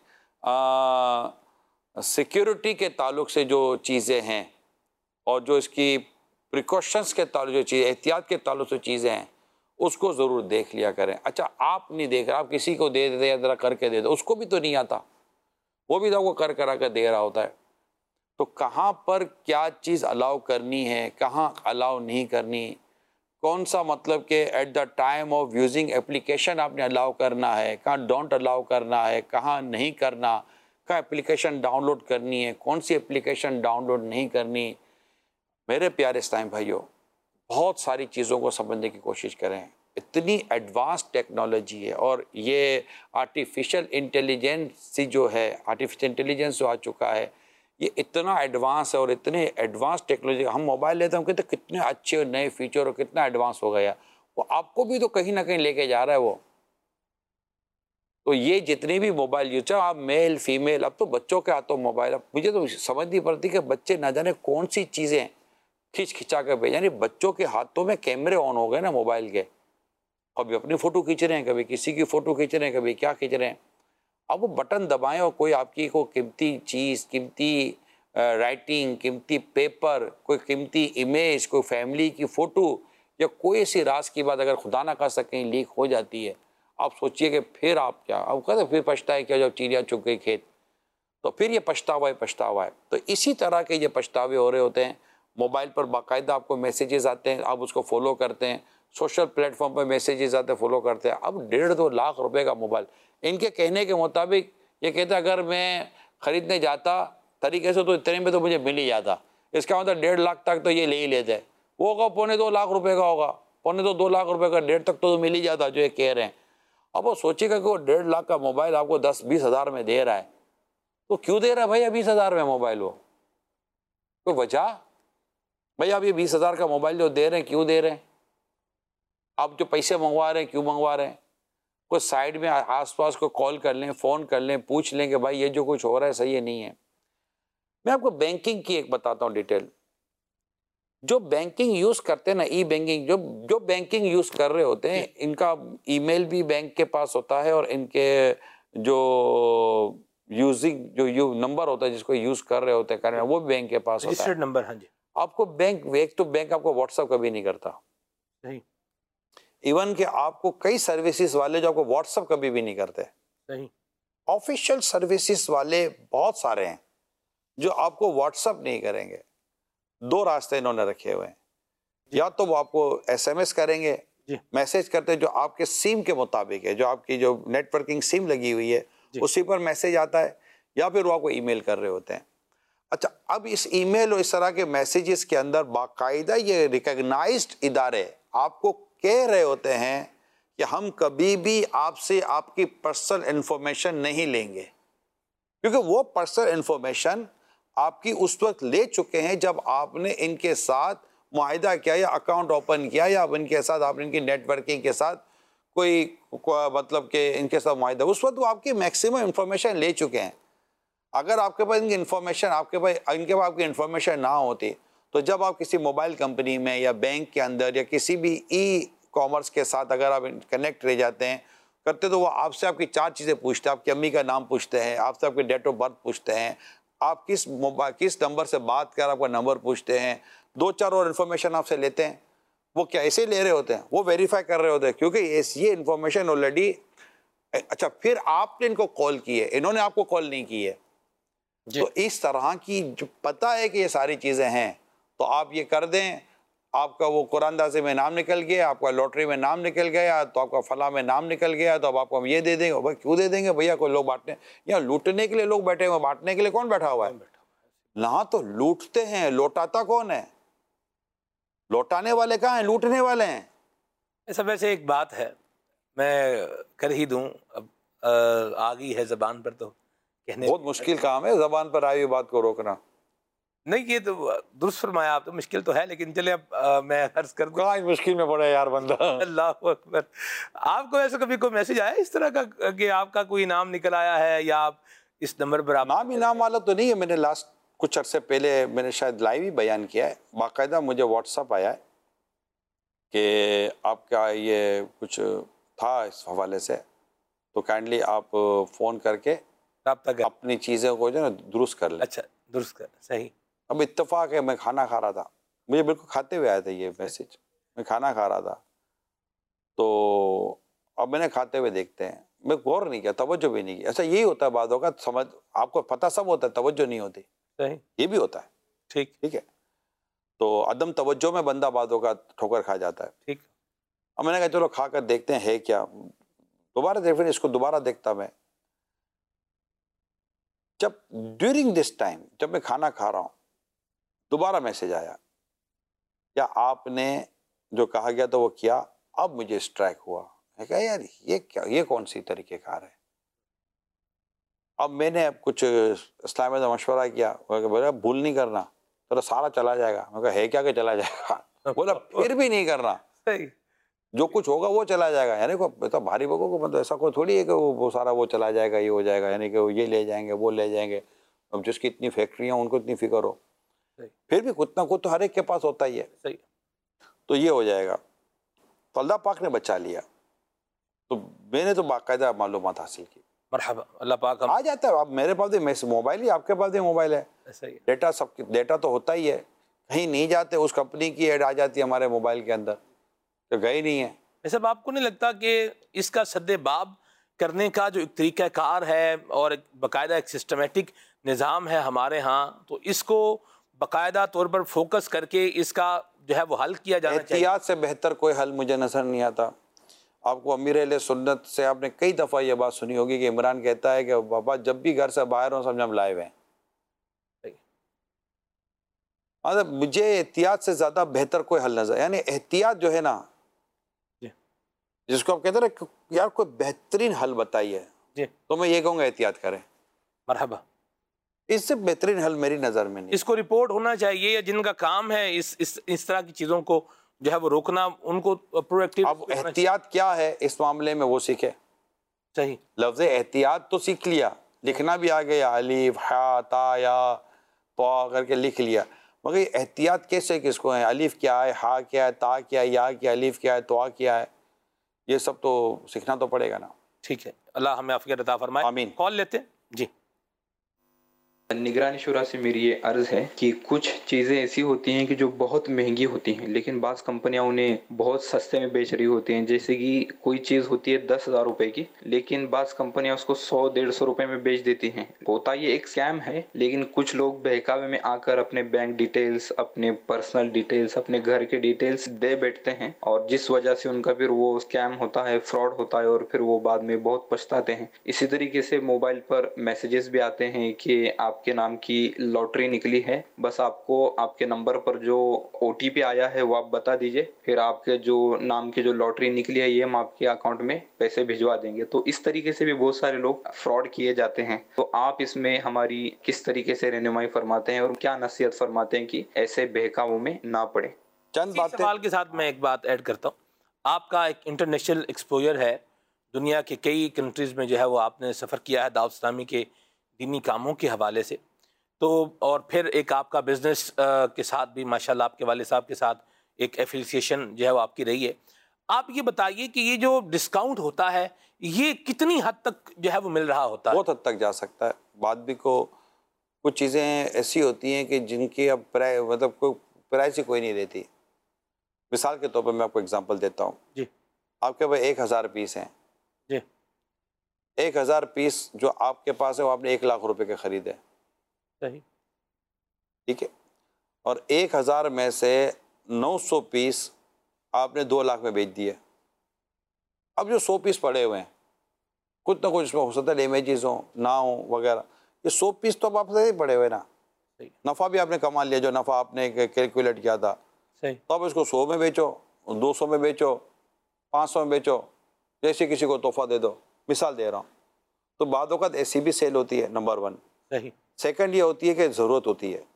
सिक्योरिटी के ताल्लुक से जो चीज़ें हैं और जो इसकी प्रिकॉशंस के ताल्लुक जो चीज़ें, एहतियात के ताल्लुक से चीज़ें हैं, उसको ज़रूर देख लिया करें। अच्छा, आप नहीं देख रहे, आप किसी को दे देते या ज़रा करके दे दो, उसको भी तो नहीं आता, वो भी तो आपको कर करा कर दे रहा होता है। तो कहाँ पर क्या चीज़ अलाउ करनी है, कहाँ अलाउ नहीं करनी, कौन सा मतलब कि at the time of using application आपने अलाउ करना है, कहाँ डोंट अलाउ करना है, कहाँ नहीं करना, कहाँ एप्लीकेशन डाउनलोड करनी है, कौन सी एप्लीकेशन डाउनलोड नहीं करनी। मेरे प्यारे इस्लामी भाइयों, बहुत सारी चीज़ों को समझने की कोशिश करें। इतनी एडवांस टेक्नोलॉजी है, और ये आर्टिफिशियल इंटेलिजेंस जो है, आर्टिफिशियल इंटेलिजेंस जो आ चुका है, ये इतना एडवांस है और इतने एडवांस टेक्नोलॉजी। हम मोबाइल लेते हैं, हम कहते कितने अच्छे और नए फीचर और कितना एडवांस हो गया, वो आपको भी तो कहीं ना कहीं लेके जा रहा है वो। तो ये जितने भी मोबाइल यूज, आप मेल फीमेल, अब तो बच्चों के हाथों मोबाइल, अब मुझे तो समझ नहीं पड़ती कि बच्चे ना जाने कौन सी चीज़ें खींच खिंचा कर भेज, यानी बच्चों के हाथों में कैमरे ऑन हो गए ना मोबाइल के, कभी अपनी फ़ोटो खींच रहे हैं, कभी किसी की फ़ोटो खींच रहे हैं, कभी क्या खींच रहे हैं। अब वो बटन दबाएं और कोई आपकी को कीमती चीज़, कीमती राइटिंग, कीमती पेपर, कोई कीमती इमेज, कोई फैमिली की फ़ोटो या कोई ऐसी राज की बात अगर खुदा ना कर सकें लीक हो जाती है, आप सोचिए कि फिर आप क्या, आप कहते फिर पछताए क्या जब चिड़िया चुग गई खेत, तो फिर ये पछतावा है पछतावा है। तो इसी तरह के ये पछतावे हो रहे होते हैं। मोबाइल पर बाकायदा आपको मैसेजेस आते हैं, आप उसको फॉलो करते हैं, सोशल प्लेटफॉर्म पर मैसेजेस आते हैं, फॉलो करते हैं। अब डेढ़ दो लाख रुपए का मोबाइल, इनके कहने के मुताबिक ये कहते अगर मैं ख़रीदने जाता तरीके से तो इतने में तो मुझे मिल ही जाता, इसका मतलब डेढ़ लाख तक तो ये ले ही लेते हैं। वो होगा पौने दो लाख रुपए का होगा, पौने दो दो लाख रुपए का, डेढ़ तक तो मिल ही जाता जो ये कह रहे हैं। अब वो सोचेगा कि वो डेढ़ लाख का मोबाइल आपको दस बीस हज़ार में दे रहा है, तो क्यों दे रहा है भैया बीस हज़ार में मोबाइल? वो कोई वजह भाई, आप ये बीस हज़ार का मोबाइल जो दे रहे हैं क्यों दे रहे हैं? आप जो पैसे मंगवा रहे हैं क्यों मंगवा रहे हैं? कोई साइड में आसपास को कॉल कर लें, फ़ोन कर लें, पूछ लें कि भाई ये जो कुछ हो रहा है सही है नहीं है। मैं आपको बैंकिंग की एक बताता हूँ डिटेल। जो बैंकिंग यूज़ करते हैं ना, ई बैंकिंग, जो जो बैंकिंग यूज़ कर रहे होते हैं, इनका ईमेल भी बैंक के पास होता है और इनके जो यूजिंग जो यू नंबर होता है जिसको यूज़ कर रहे होते हैं करना, वो भी बैंक के पास होता है। नंबर, हाँ जी। आपको बैंक, एक तो बैंक आपको व्हाट्सअप कभी नहीं करता, सही। इवन कि आपको कई सर्विसेज वाले जो आपको व्हाट्सअप कभी भी नहीं करते, सही। ऑफिशियल सर्विसेज वाले बहुत सारे हैं जो आपको व्हाट्सअप नहीं करेंगे। दो रास्ते इन्होंने रखे हुए हैं, या तो वो आपको एसएमएस करेंगे, मैसेज करते हैं जो आपके सिम के मुताबिक है, जो आपकी जो नेटवर्किंग सिम लगी हुई है उसी पर मैसेज आता है, या फिर वो आपको ईमेल कर रहे होते हैं। अच्छा, अब इस ईमेल और इस तरह के मैसेजेस के अंदर बाकायदा ये रिकॉग्नाइज्ड इदारे आपको कह रहे होते हैं कि हम कभी भी आपसे आपकी पर्सनल इंफॉर्मेशन नहीं लेंगे, क्योंकि वो पर्सनल इंफॉर्मेशन आपकी उस वक्त ले चुके हैं जब आपने इनके साथ मुआहिदा किया या अकाउंट ओपन किया, या इनके साथ आपने इनकी नेटवर्किंग के साथ कोई, कोई मतलब कि इनके साथ मुआहिदा, उस वक्त वो आपकी मैक्सिमम इंफॉर्मेशन ले चुके हैं। अगर आपके पास इनकी इंफॉर्मेशन आपके पास इनके पास आपकी इंफॉर्मेशन ना होती, तो जब आप किसी मोबाइल कंपनी में या बैंक के अंदर या किसी भी ई कॉमर्स के साथ अगर आप कनेक्ट रह जाते हैं करते, तो वो आपसे आपकी चार चीज़ें पूछते हैं। आपकी अम्मी का नाम पूछते हैं, आपसे आपकी डेट ऑफ बर्थ पूछते हैं, आप किस मोबाइल किस नंबर से बात कर आपका नंबर पूछते हैं, दो चार और इन्फॉर्मेशन आपसे लेते हैं। वो क्या ऐसे ले रहे होते हैं, वो वेरीफाई कर रहे होते हैं, क्योंकि ये इन्फॉर्मेशन ऑलरेडी। अच्छा, फिर आपने इनको कॉल की है, इन्होंने आपको कॉल नहीं की है, तो इस तरह की जो पता है कि ये सारी चीज़ें हैं, तो आप ये कर दें। आपका वो कुरानदाजी में नाम निकल गया, आपका लॉटरी में नाम निकल गया, तो आपका फला में नाम निकल गया, तो अब आपको हम ये दे देंगे। भाई क्यों दे देंगे भैया, कोई लोग बांटने या लूटने के लिए लोग बैठे हुए, बांटने के लिए कौन बैठा हुआ है? ना तो लूटते हैं, लौटाता कौन है? लौटाने वाले कहाँ हैं, लूटने वाले हैं। ऐसा वैसे एक बात है, मैं कर ही दूं, अब आ गई है जबान पर, तो कहने बहुत मुश्किल काम है जबान पर आई हुई बात को रोकना। नहीं, ये तो दुरुस्त फरमाया आप, तो मुश्किल तो है, लेकिन चले अब आ, मैं अर्ज कर दूं। कहाँ मुश्किल में पड़ा यार बंदा। अल्लाह अकबर। आपको ऐसा कभी कोई मैसेज आया इस तरह का कि आपका कोई नाम निकल आया है, या आप इस नंबर पर आप? नाम इनाम वाला तो नहीं है। मैंने लास्ट कुछ अरसे पहले मैंने शायद लाइव ही बयान किया है, बाकायदा मुझे व्हाट्सअप आया है कि आपका ये कुछ था इस हवाले से, तो काइंडली आप फ़ोन करके अपनी चीज़ों को जो ना दुरुस्त कर लें। अच्छा, दुरुस्त कर, सही। अब इत्तेफाक है, मैं खाना खा रहा था, मुझे बिल्कुल खाते हुए आया था ये मैसेज, मैं खाना खा रहा था, तो अब मैंने खाते हुए देखते हैं, मैं गौर नहीं किया, तवज्जो भी नहीं की। अच्छा, यही होता है बातों का, समझ आपको पता सब होता है, तवज्जो नहीं होती, सही, ये भी होता है। ठीक ठीक है, तो अदम तवज्जो में बंदा बातों का ठोकर खा जाता है। ठीक। अब मैंने कहा चलो खा कर देखते हैं है क्या, दोबारा देख, फिर इसको दोबारा देखता मैं। जब ड्यूरिंग दिस टाइम, जब मैं खाना खा रहा हूँ, दोबारा मैसेज आया, या आपने जो कहा गया तो वो किया। अब मुझे स्ट्राइक हुआ, मैं कहा यार ये क्या, ये कौन सी तरीक़ेकार है। अब मैंने अब कुछ इस्लाम में मशवरा किया, बोला भूल नहीं करना, तो सारा चला जाएगा। मैं कहा है क्या कि चला जाएगा? बोला फिर भी नहीं करना, जो कुछ होगा वो चला जाएगा। यानी को तो भारी बगो को मतलब ऐसा कोई थोड़ी है कि वो, वो सारा वो चला जाएगा, ये हो जाएगा, यानी कि वो ये ले जाएंगे वो ले जाएंगे। अब जिसकी इतनी फैक्ट्रियाँ उनको इतनी फिक्र हो, फिर भी कुछ ना कुछ तो हर एक के पास होता ही है। सही। तो ये हो जाएगा, तो अल्लाह पाक ने बचा लिया। तो मैंने तो बाकायदा मालूमात हासिल की। मरहबा, अल्लाह पाक आ जाता है। अब मेरे पास भी मोबाइल ही, आपके पास भी मोबाइल है, सही। डेटा सब डेटा तो होता ही है, कहीं नहीं जाते, उस कंपनी की ऐड आ जाती है हमारे मोबाइल के अंदर, तो गए नहीं है। ऐसा आपको नहीं लगता कि इसका सद्देबाब करने का जो एक तरीक़ाकार है और बाकायदा एक सिस्टमेटिक निज़ाम है हमारे यहाँ, तो इसको बाकायदा तौर पर फोकस करके इसका जो है वो हल किया जाना चाहिए? एहतियात से बेहतर कोई हल मुझे नज़र नहीं आता। आपको अमीर अहले सुन्नत से आपने कई दफ़ा ये बात सुनी होगी कि इमरान कहता है कि बाबा जब भी घर से बाहर हो समझ हम लाइव हैं। मतलब मुझे एहतियात से ज़्यादा बेहतर कोई हल नज़र, यानी एहतियात जो है ना, जिसको आप कहते हैं ना यार कोई बेहतरीन हल बताइए, तो मैं ये कहूँगा एहतियात करें। मरहबा। इससे बेहतरीन हल मेरी नज़र में नहीं। इसको रिपोर्ट होना चाहिए, या जिनका काम है इस इस इस तरह की चीज़ों को जो है वो रोकना, उनको प्रोएक्टिव। अब एहतियात क्या है इस मामले में वो सीखे। सही। लफ्ज़ एहतियात तो सीख लिया, लिखना भी आ गया, अलीफ हा ता या तो करके लिख लिया, मगर एहतियात कैसे किसको है, अलिफ क्या है, हा क्या है, ता क्या है, या क्या, अलिफ क्या है, तोआ क्या है, ये सब तो सीखना तो पड़ेगा ना। ठीक है, अल्लाह हमें आफियत अता फरमाए। आमीन। कॉल लेते हैं जी। निगरानी शुरा से मेरी ये अर्ज़ है कि कुछ चीज़ें ऐसी होती हैं कि जो बहुत महंगी होती हैं, लेकिन बाज़ कंपनियां उन्हें बहुत सस्ते में बेच रही होती हैं। जैसे कि कोई चीज़ होती है दस हज़ार रुपए की, लेकिन बाज़ कंपनियां उसको सौ डेढ़ सौ रुपए में बेच देती हैं। होता ये एक स्कैम है, लेकिन कुछ लोग बहकावे में आकर अपने बैंक डिटेल्स, अपने पर्सनल डिटेल्स, अपने घर के डिटेल्स दे बैठते हैं, और जिस वजह से उनका फिर वो स्कैम होता है, फ्रॉड होता है, और फिर वो बाद में बहुत पछताते हैं। इसी तरीके से मोबाइल पर मैसेजेस भी आते हैं कि आप आपके नाम की लॉटरी निकली है, बस आपको आपके नंबर पर जो ओटीपी आया है वो आप बता दीजिए, फिर आपके जो नाम की जो लॉटरी निकली है ये हम आपके अकाउंट में पैसे भिजवा देंगे। तो इस तरीके से भी बहुत सारे लोग फ्रॉड किए जाते हैं। तो आप इसमें हमारी किस तरीके से रहनुमाई फरमाते हैं और क्या नसीहत फरमाते हैं कि ऐसे बहकावों में ना पड़े? चंद बातें सवाल के साथ मैं एक बात ऐड करता हूँ। आपका एक इंटरनेशनल एक्सपोजर है, दुनिया के कई कंट्रीज़ में जो है वो आपने सफ़र किया है दावत इस्लामी के दीनी कामों के हवाले से, तो और फिर एक आपका बिज़नेस के साथ भी माशाल्लाह आपके वाले साहब के साथ एक एफिलिएशन जो है वो आपकी रही है। आप ये बताइए कि ये जो डिस्काउंट होता है ये कितनी हद तक जो है वो मिल रहा होता है? बहुत हद तक जा सकता है। बात भी को कुछ चीज़ें ऐसी होती हैं कि जिनकी अब प्राइ मतलब कोई प्राइस ही कोई नहीं रहती। मिसाल के तौर पर मैं आपको एग्जांपल देता हूँ जी। आपके पास एक हज़ार पीस हैं जी, एक हज़ार पीस जो आपके पास है वो आपने एक लाख रुपए के खरीदे, सही, ठीक है, और एक हज़ार में से नौ सौ पीस आपने दो लाख में बेच दिए। अब जो सौ पीस पड़े हुए हैं कुछ ना कुछ इसमें हो सकता है डैमेजेस हो ना हो वगैरह, ये सौ पीस तो अब आपसे ही पड़े हुए ना, नफ़ा भी आपने कमा लिया जो नफ़ा आपने कैलकुलेट किया था, सही, तो अब इसको सौ में बेचो, दो सौ में बेचो, पाँच सौ में बेचो, जैसे किसी को तोहफा दे दो, मिसाल दे रहा हूँ। तो बाद वक़्त ऐसी भी सेल होती है, नंबर वन। सही। सेकंड ये होती है कि ज़रूरत होती है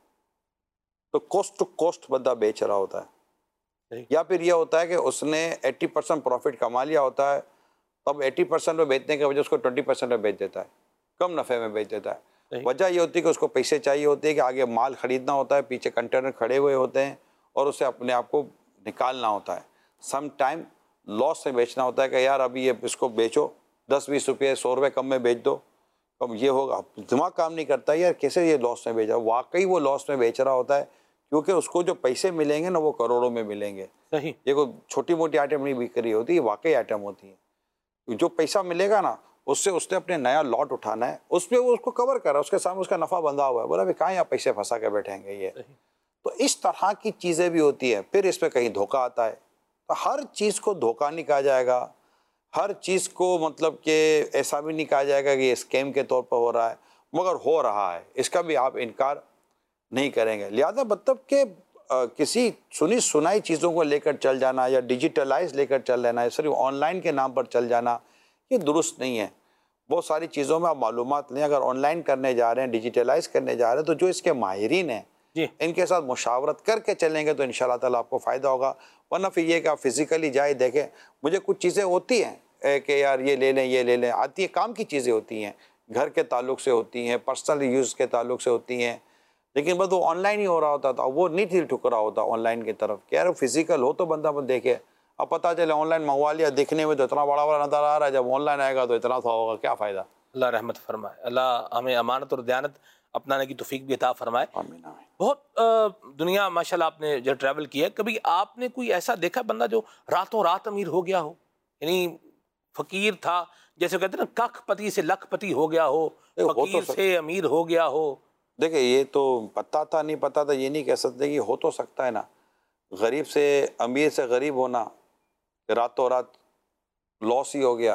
तो कोस्ट टू कोस्ट बंदा बेच रहा होता है, सही। या फिर यह होता है कि उसने अस्सी परसेंट प्रॉफिट कमा लिया होता है, तब अस्सी परसेंट में बेचने की वजह उसको बीस परसेंट में बेच देता है, कम नफ़े में बेच देता है। वजह ये होती है कि उसको पैसे चाहिए होते हैं कि आगे माल ख़रीदना होता है, पीछे कंटेनर खड़े हुए होते हैं और उसे अपने आप को निकालना होता है। सम टाइम लॉस से बेचना होता है कि यार अभी ये इसको बेचो, दस बीस रुपये सौ रुपये कम में बेच दो, अब ये होगा, दिमाग काम नहीं करता यार कैसे ये लॉस में बेचा। वाकई वो लॉस में बेच रहा होता है क्योंकि उसको जो पैसे मिलेंगे ना वो करोड़ों में मिलेंगे। सही। ये कोई छोटी मोटी आइटम नहीं बिक रही होती, ये वाकई आइटम होती है। जो पैसा मिलेगा ना उससे उसने अपने नया लॉट उठाना है, उस पर वो उसको कवर कर रहा है, उसके सामने उसका नफ़ा बंधा हुआ है, बोला भाई कहाँ यहाँ पैसे फंसा के बैठेंगे ये। तो इस तरह की चीज़ें भी होती है। फिर इसमें कहीं धोखा आता है, तो हर चीज़ को धोखा नहीं कहा जाएगा, हर चीज़ को मतलब कि ऐसा भी नहीं कहा जाएगा कि ये स्कैम के तौर पर हो रहा है, मगर हो रहा है, इसका भी आप इनकार नहीं करेंगे। लिहाजा मतलब कि किसी सुनी सुनाई चीज़ों को लेकर चल जाना या डिजिटलाइज लेकर चल लेना है, सिर्फ ऑनलाइन के नाम पर चल जाना, ये दुरुस्त नहीं है। बहुत सारी चीज़ों में आप मालूमात लें, अगर ऑनलाइन करने जा रहे हैं, डिजिटलाइज करने जा रहे हैं, तो जो इसके माहिरीन हैं इनके साथ मुशावरत करके चलेंगे तो इंशाल्लाह ताला आपको फ़ायदा होगा। वरना फिर ये कि आप फिज़िकली जाए देखें, मुझे कुछ चीज़ें होती हैं कि यार ये ले लें ये ले लें, आती है, काम की चीज़ें होती हैं, घर के ताल्लुक से होती हैं, पर्सनल यूज़ के ताल्लुक से होती हैं, लेकिन बस वो ऑनलाइन ही हो रहा होता था, वो नहीं दिल ठुक रहा होता ऑनलाइन की तरफ कि यार फिज़िकल हो तो बंदा बंद देखे। अब पता चले ऑनलाइन मंगवा लिया, दिखने में तो इतना बड़ा बड़ा नज़र आ रहा है, जब ऑनलाइन आएगा तो इतना सा होगा, क्या फ़ायदा। अल्लाह रहमत फरमाए, अल्लाह हमें अमानत और दयानत अपनाने की तौफीक भी अता फरमाए। बहुत आ, दुनिया माशाल्लाह आपने जब ट्रैवल किया, कभी आपने कोई ऐसा देखा बंदा जो रातों रात अमीर हो गया हो, यानी फ़कीर था, जैसे कहते हैं ना कखपति से लखपति हो गया हो, फ़कीर से अमीर हो गया हो? देखिए ये तो पता था नहीं पता था ये नहीं कह सकते कि हो तो सकता है ना। गरीब से अमीर से गरीब होना, रातों रात लॉस ही हो गया,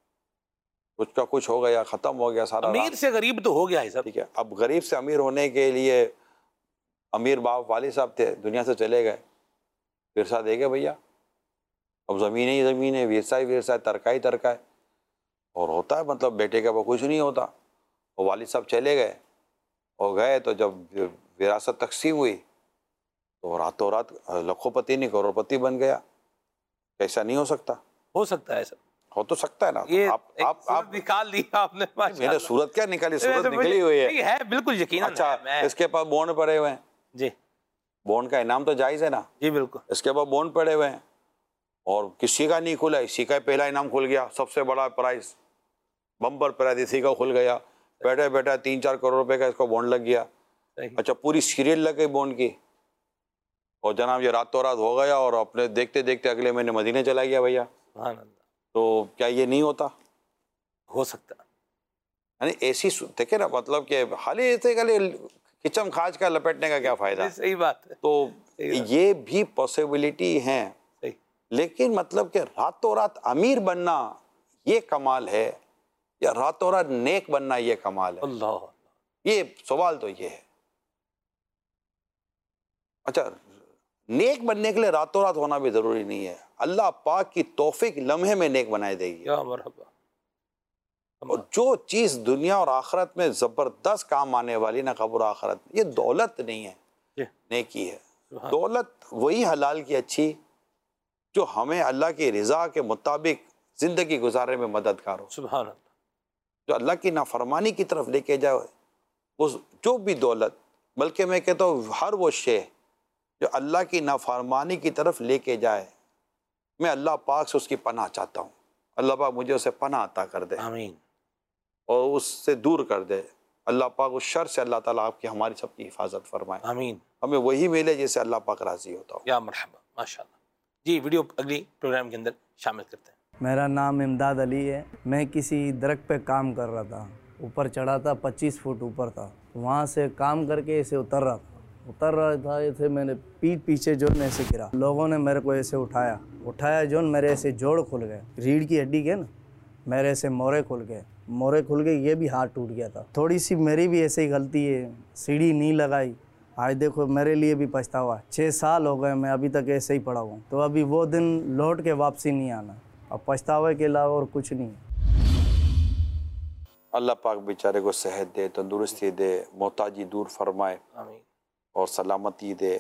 कुछ का कुछ हो गया, ख़त्म हो गया सारा। अमीर से गरीब तो हो गया है सब, ठीक है। अब गरीब से अमीर होने के लिए अमीर बाप वाले साहब थे, दुनिया से चले गए, विरसा दे गए भैया, अब ज़मीन ही ज़मीन है, विरसा ही विरसा है, तरका ही तरका है। और होता है मतलब बेटे का वो कुछ नहीं होता, और वालिद साहब चले गए और गए तो जब विरासत तकसीम हुई तो रातों रात लखोपति नहीं करोड़पति बन गया। कैसा नहीं हो सकता? हो सकता है सर, हो तो सकता है ना। ये आप आप आप निकाल दिया आपने। मैंने सूरत क्या निकाली, सूरत निकली हुई है, है बिल्कुल यकीन। अच्छा, इसके पास बॉन्ड पड़े हुए हैं जी, बॉन्ड का इनाम तो जायज़ है ना। जी बिल्कुल। इसके बाद बॉन्ड पड़े हुए हैं और किसी का नहीं खुला, इसी का पहला इनाम खुल गया, सबसे बड़ा प्राइस, बम्पर प्राइस इसी का खुल गया, बैठा बैठा तीन चार करोड़ रुपए का इसका बॉन्ड लग गया। अच्छा, पूरी सीरियल लग गई बॉन्ड की और जनाब ये रातों रात हो गया और अपने देखते देखते अगले महीने मदीने चला गया भैया। तो क्या ये नहीं होता? हो सकता। यानी ऐसी देखे ना, मतलब कि खाली ऐसे खाली किचम खाज का लपेटने का क्या फायदा। सही बात है। तो ये भी पॉसिबिलिटी है, लेकिन मतलब कि रातों रात अमीर बनना ये कमाल है या रातों रात नेक बनना ये कमाल है? अल्लाह, ये सवाल तो ये है। अच्छा, नेक बनने के लिए रातों रात होना भी जरूरी नहीं है, अल्लाह पाक की तौफीक लम्हे में नेक बनाए देगी। या मरहबा। और जो चीज दुनिया और आखिरत में जबरदस्त काम आने वाली ना, कब्र आखिरत में, ये दौलत नहीं है, नेकी है। दौलत वही हलाल की अच्छी जो हमें अल्लाह की रज़ा के मुताबिक ज़िंदगी गुजारने में मददगार हो। सुभान अल्लाह। जो अल्लाह की नाफरमानी की तरफ लेके जाए, उस जो भी दौलत, बल्कि मैं कहता हूँ हर वो शे जो अल्लाह की नाफरमानी की तरफ लेके जाए, मैं अल्लाह पाक से उसकी पनाह चाहता हूँ। अल्लाह पाक मुझे उसे पनाह अता कर दे, आमीन, और उससे दूर कर दे। अल्लाह पाक उस शर से अल्लाह ताला आपकी हमारी सबकी हिफाजत फरमाए। आमीन। हमें वही मिले जिससे अल्लाह पाक राजी होता हो। या मरहबा, माशाअल्लाह। जी, वीडियो अगली प्रोग्राम के अंदर शामिल करते हैं। मेरा नाम इमदाद अली है। मैं किसी दरख्त पे काम कर रहा था, ऊपर चढ़ा था, पच्चीस फुट ऊपर था। वहाँ से काम करके ऐसे उतर रहा था उतर रहा था ऐसे मैंने पीठ पीछे जो न ऐसे गिरा। लोगों ने मेरे को ऐसे उठाया उठाया जो मेरे ऐसे जोड़ खुल गए, रीढ़ की हड्डी के ना, मेरे ऐसे मोरे खुल गए मोरे खुल गए ये भी हाथ टूट गया था। थोड़ी सी मेरी भी ऐसे ही गलती है, सीढ़ी नहीं लगाई। आज देखो मेरे लिए भी पछतावा है, छः साल हो गए मैं अभी तक ऐसे ही पड़ा हूँ। तो अभी वो दिन लौट के वापसी नहीं आना, अब पछतावे के अलावा और कुछ नहीं। अल्लाह पाक बेचारे को सेहत दे, तंदुरुस्ती दे, मोहताजी दूर फरमाए और सलामती दे।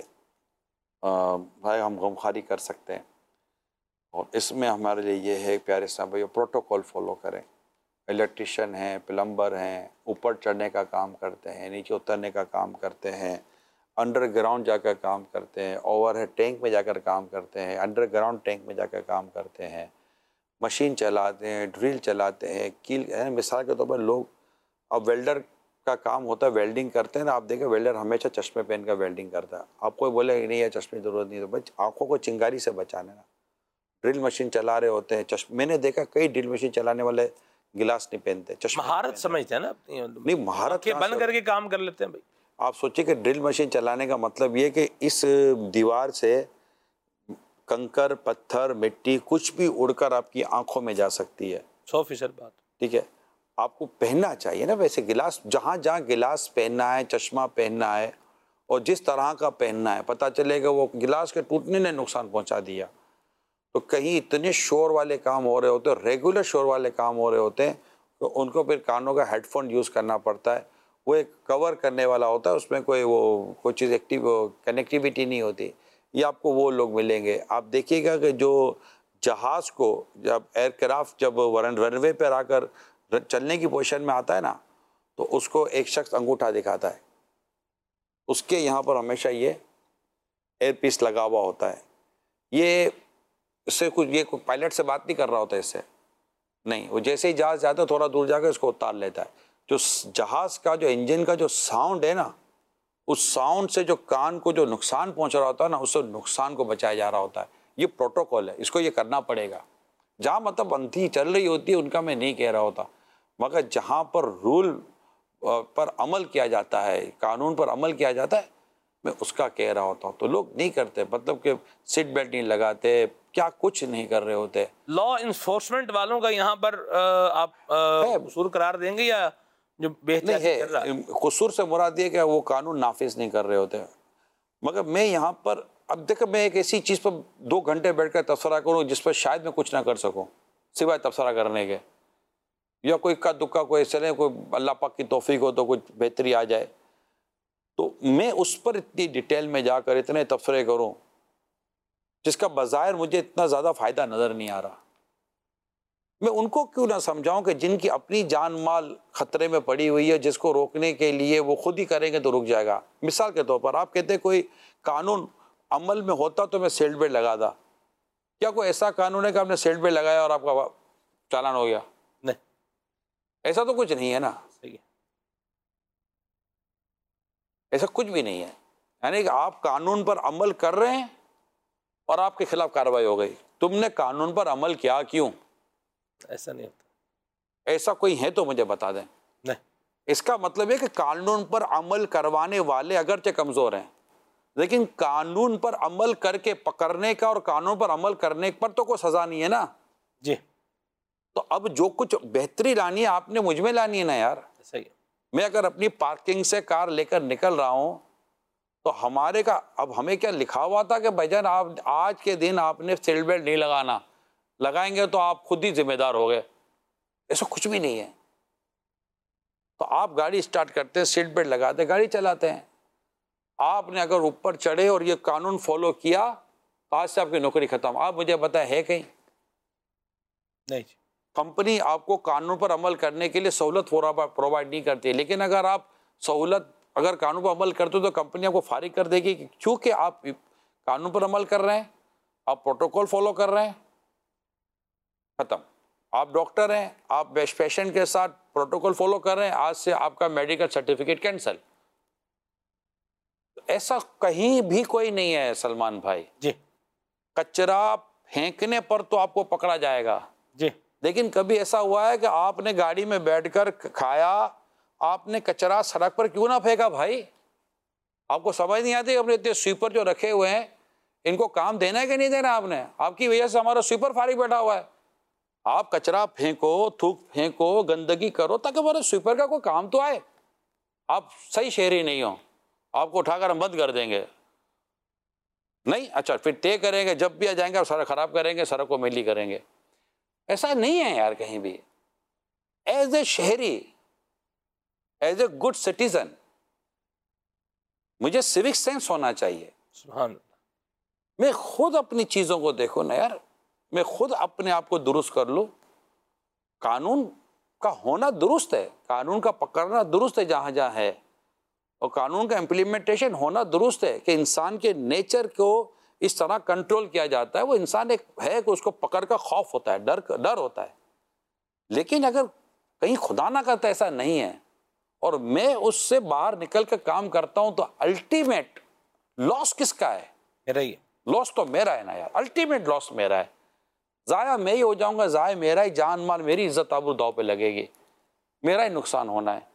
भाई हम गमखारी कर सकते हैं और इसमें हमारे लिए ये है प्यारे साहब भाई, प्रोटोकॉल फॉलो करें। इलेक्ट्रिशियन हैं, प्लम्बर हैं, ऊपर चढ़ने का काम करते हैं, नीचे उतरने का काम करते हैं, अंडरग्राउंड जाकर काम करते हैं, ओवरहेड टैंक में जाकर काम करते हैं, अंडरग्राउंड टैंक में जाकर काम करते हैं, मशीन चलाते हैं, ड्रिल चलाते हैं, कील। मिसाल के तौर पर लोग अब वेल्डर का काम होता है, वेल्डिंग करते हैं ना, आप देखें वेल्डर हमेशा चश्मे पहन कर वेल्डिंग करता है। आप कोई बोले नहीं है चश्मे की ज़रूरत नहीं, तो भाई आँखों को चिंगारी से बचाने ना। ड्रिल मशीन चला रहे होते हैं, चश्मे, मैंने देखा कई ड्रिल मशीन चलाने वाले गिलास नहीं पहनते, चश्मा महारत समझते हैं ना, नहीं महारत के बंद करके काम कर लेते हैं भाई। आप सोचिए कि ड्रिल मशीन चलाने का मतलब ये कि इस दीवार से कंकर, पत्थर, मिट्टी कुछ भी उड़कर आपकी आंखों में जा सकती है। सौ फीसद बात, ठीक है। आपको पहनना चाहिए ना वैसे गिलास, जहाँ जहाँ गिलास पहनना है, चश्मा पहनना है और जिस तरह का पहनना है, पता चलेगा वो गिलास के टूटने ने नुकसान पहुँचा दिया। तो कहीं इतने शोर वाले काम हो रहे होते हैं, रेगुलर शोर वाले काम हो रहे होते हैं, तो उनको फिर कानों का हेडफोन यूज़ करना पड़ता है। वो एक कवर करने वाला होता है, उसमें कोई वो कोई चीज़ एक्टिव कनेक्टिविटी नहीं होती। ये आपको वो लोग मिलेंगे। आप देखिएगा कि जो जहाज़ को जब एयरक्राफ्ट जब रन रनवे पर आकर चलने की पोजीशन में आता है ना, तो उसको एक शख्स अंगूठा दिखाता है, उसके यहाँ पर हमेशा ये एयर पीस लगा हुआ होता है। ये इससे कुछ ये कोई पायलट से बात नहीं कर रहा होता, इससे नहीं, वो जैसे ही जहाज़ जाता है थोड़ा दूर जाकर इसको उतार लेता है। जो जहाज़ का जो इंजन का जो साउंड है ना, उस साउंड से जो कान को जो नुकसान पहुंच रहा होता है ना, उससे नुकसान को बचाया जा रहा होता है। ये प्रोटोकॉल है, इसको ये करना पड़ेगा। जहाँ मतलब बंदी चल रही होती है उनका मैं नहीं कह रहा होता, मगर जहाँ पर रूल पर अमल किया जाता है, कानून पर अमल किया जाता है, मैं उसका कह रहा होता हूँ। तो लोग नहीं करते, मतलब कि सीट बेल्ट नहीं लगाते, क्या कुछ नहीं कर रहे होते। लॉ इन्फोर्समेंट वालों का यहाँ पर आप कसूर करार देंगे या जो बेहतर कर रहा है? कसूर से मुराद ये कि वो कानून नाफिज नहीं कर रहे होते। मगर मैं यहाँ पर अब देखो, मैं एक ऐसी चीज़ पर दो घंटे बैठ कर तबसरा करूँ जिस पर शायद मैं कुछ ना कर सकूँ सिवाय तबसरा करने के, या कोई इक्का दुक्का कोई चले, कोई अल्लाह पाक की तौफीक हो तो कुछ बेहतरी आ जाए, तो मैं उस पर इतनी डिटेल में जाकर इतने तबसरे करूं जिसका बज़ाहिर मुझे इतना ज़्यादा फ़ायदा नज़र नहीं आ रहा। मैं उनको क्यों ना समझाऊं कि जिनकी अपनी जान माल खतरे में पड़ी हुई है, जिसको रोकने के लिए वो खुद ही करेंगे तो रुक जाएगा। मिसाल के तौर पर आप कहते हैं कोई कानून अमल में होता तो मैं सीट बेल्ट लगाता, क्या कोई ऐसा कानून है कि आपने सीट बेल्ट लगाया और आपका चालान हो गया? नहीं, ऐसा तो कुछ नहीं है ना। सही है, ऐसा कुछ भी नहीं है। यानी कि आप कानून पर अमल कर रहे हैं और आपके खिलाफ कार्रवाई हो गई। तुमने कानून पर अमल किया क्यों? ऐसा नहीं होता। ऐसा कोई है तो मुझे बता दें। नहीं, इसका मतलब है कि कानून पर अमल करवाने वाले अगरचे कमजोर हैं, लेकिन कानून पर अमल करके पकड़ने का और कानून पर अमल करने पर तो कोई सजा नहीं है ना जी। तो अब जो कुछ बेहतरी लानी है आपने मुझ में लानी है ना यार। सही है। मैं अगर अपनी पार्किंग से कार लेकर निकल रहा हूं तो हमारे का अब हमें क्या लिखा हुआ था कि भाईजान आप आज के दिन आपने सीट बेल्ट नहीं लगाना, लगाएंगे तो आप खुद ही जिम्मेदार हो गए। ऐसा कुछ भी नहीं है। तो आप गाड़ी स्टार्ट करते हैं, सीट बेल्ट लगाते, गाड़ी चलाते हैं। आपने अगर ऊपर चढ़े और ये कानून फॉलो किया तो आज से आपकी नौकरी खत्म। आप मुझे बताएं है कहीं? नहीं। कंपनी आपको कानून पर अमल करने के लिए सहूलत प्रोवाइड नहीं करती, लेकिन अगर आप सहूलत अगर कानून पर अमल करते हो तो कंपनी आपको फारिग कर देगी, क्योंकि आप कानून पर अमल कर रहे हैं, आप प्रोटोकॉल फॉलो कर रहे हैं, खत्म। आप डॉक्टर हैं, आप पेशेंट के साथ प्रोटोकॉल फॉलो कर रहे हैं, आज से आपका मेडिकल सर्टिफिकेट कैंसिल। ऐसा कहीं भी कोई नहीं है सलमान भाई जी। कचरा फेंकने पर तो आपको पकड़ा जाएगा जी, लेकिन कभी ऐसा हुआ है कि आपने गाड़ी में बैठकर खाया, आपने कचरा सड़क पर क्यों ना फेंका भाई? आपको समझ नहीं आती अपने इतने स्वीपर जो रखे हुए हैं इनको काम देना है कि नहीं देना? आपने आपकी वजह से हमारा स्वीपर फारिग बैठा हुआ है। आप कचरा फेंको, थूक फेंको, गंदगी करो ताकि हमारे स्वीपर का कोई काम तो आए। आप सही शहरी नहीं हो, आपको उठाकर हम बंद कर देंगे। नहीं, अच्छा फिर तय करेंगे जब भी आ जाएंगे आप सड़क खराब करेंगे, सड़क को मैली करेंगे। ऐसा नहीं है यार कहीं भी। एज ए शहरी, एज ए गुड सिटीजन मुझे सिविक सेंस होना चाहिए। सुभान। मैं खुद अपनी चीजों को देखो ना यार, मैं खुद अपने आप को दुरुस्त कर लूं। कानून का होना दुरुस्त है, कानून का पकड़ना दुरुस्त है जहां जहां है, और कानून का इम्प्लीमेंटेशन होना दुरुस्त है कि इंसान के नेचर को इस तरह कंट्रोल किया जाता है। वो इंसान एक है कि उसको पकड़ का खौफ होता है, डर डर होता है। लेकिन अगर कहीं खुदा ना करता ऐसा नहीं है और मैं उससे बाहर निकल कर काम करता हूं तो अल्टीमेट लॉस किसका है? मेरा ही है। लॉस तो मेरा है ना यार, अल्टीमेट लॉस मेरा है। जाया मैं ही हो जाऊंगा, जाया मेरा ही, जान माल मेरी, इज्जत आबरू दाव पे लगेगी, मेरा ही नुकसान होना है।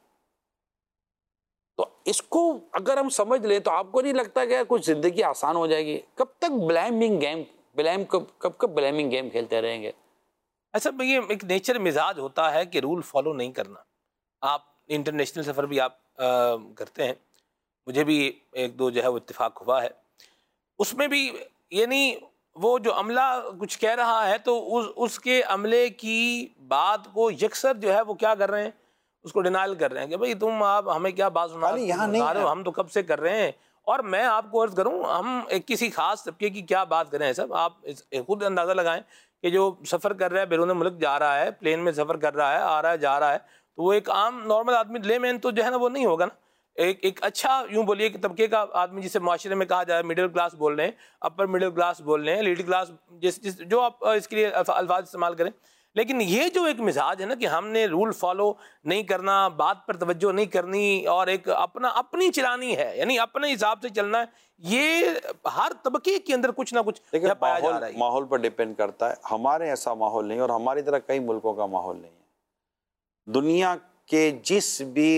तो इसको अगर हम समझ ले तो आपको नहीं लगता कि यार कुछ जिंदगी आसान हो जाएगी? कब तक ब्लेमिंग गेम ब्लेम कब कब कब ब्लेमिंग गेम खेलते रहेंगे? अच्छा, ये एक नेचर मिजाज होता है कि रूल फॉलो नहीं करना। आप इंटरनेशनल सफ़र भी आप आ, करते हैं, मुझे भी एक दो जो है वो इत्तेफाक हुआ है। उसमें भी यानी वो जो अमला कुछ कह रहा है तो उस उसके अमले की बात को यकसर जो है वो क्या कर रहे हैं, उसको डिनाइल कर रहे हैं कि भाई तुम आप हमें क्या बात सुना रहे हो, हम तो कब से कर रहे हैं। और मैं आपको अर्ज करूं, हम एक किसी खास तबके की क्या बात करें सब, आप खुद अंदाज़ा लगाएं कि जो सफ़र कर रहा है, बैरून मुल्क जा रहा है, प्लेन में सफ़र कर रहा है, आ रहा है जा रहा है, तो वो एक आम नॉर्मल आदमी लेमैन तो जो है ना वो नहीं होगा ना। एक एक अच्छा यूँ बोलिए कि तबके का आदमी जिसे माशरे में कहा जाए मिडिल क्लास बोल रहे हैं, अपर मिडिल क्लास बोल रहे हैं, लीड क्लास, जिस जिस जो आप इसके लिए अल्फाज इस्तेमाल करें। लेकिन ये जो एक मिजाज है ना कि हमने रूल फॉलो नहीं करना, बात पर तवज्जो नहीं करनी और एक अपना अपनी चलानी है, यानी अपने हिसाब से चलना है, ये हर तबके के अंदर कुछ ना कुछ पाया जा रहा है। माहौल पर डिपेंड करता है। हमारे ऐसा माहौल नहीं और हमारी तरह कई मुल्कों का माहौल नहीं है। दुनिया के जिस भी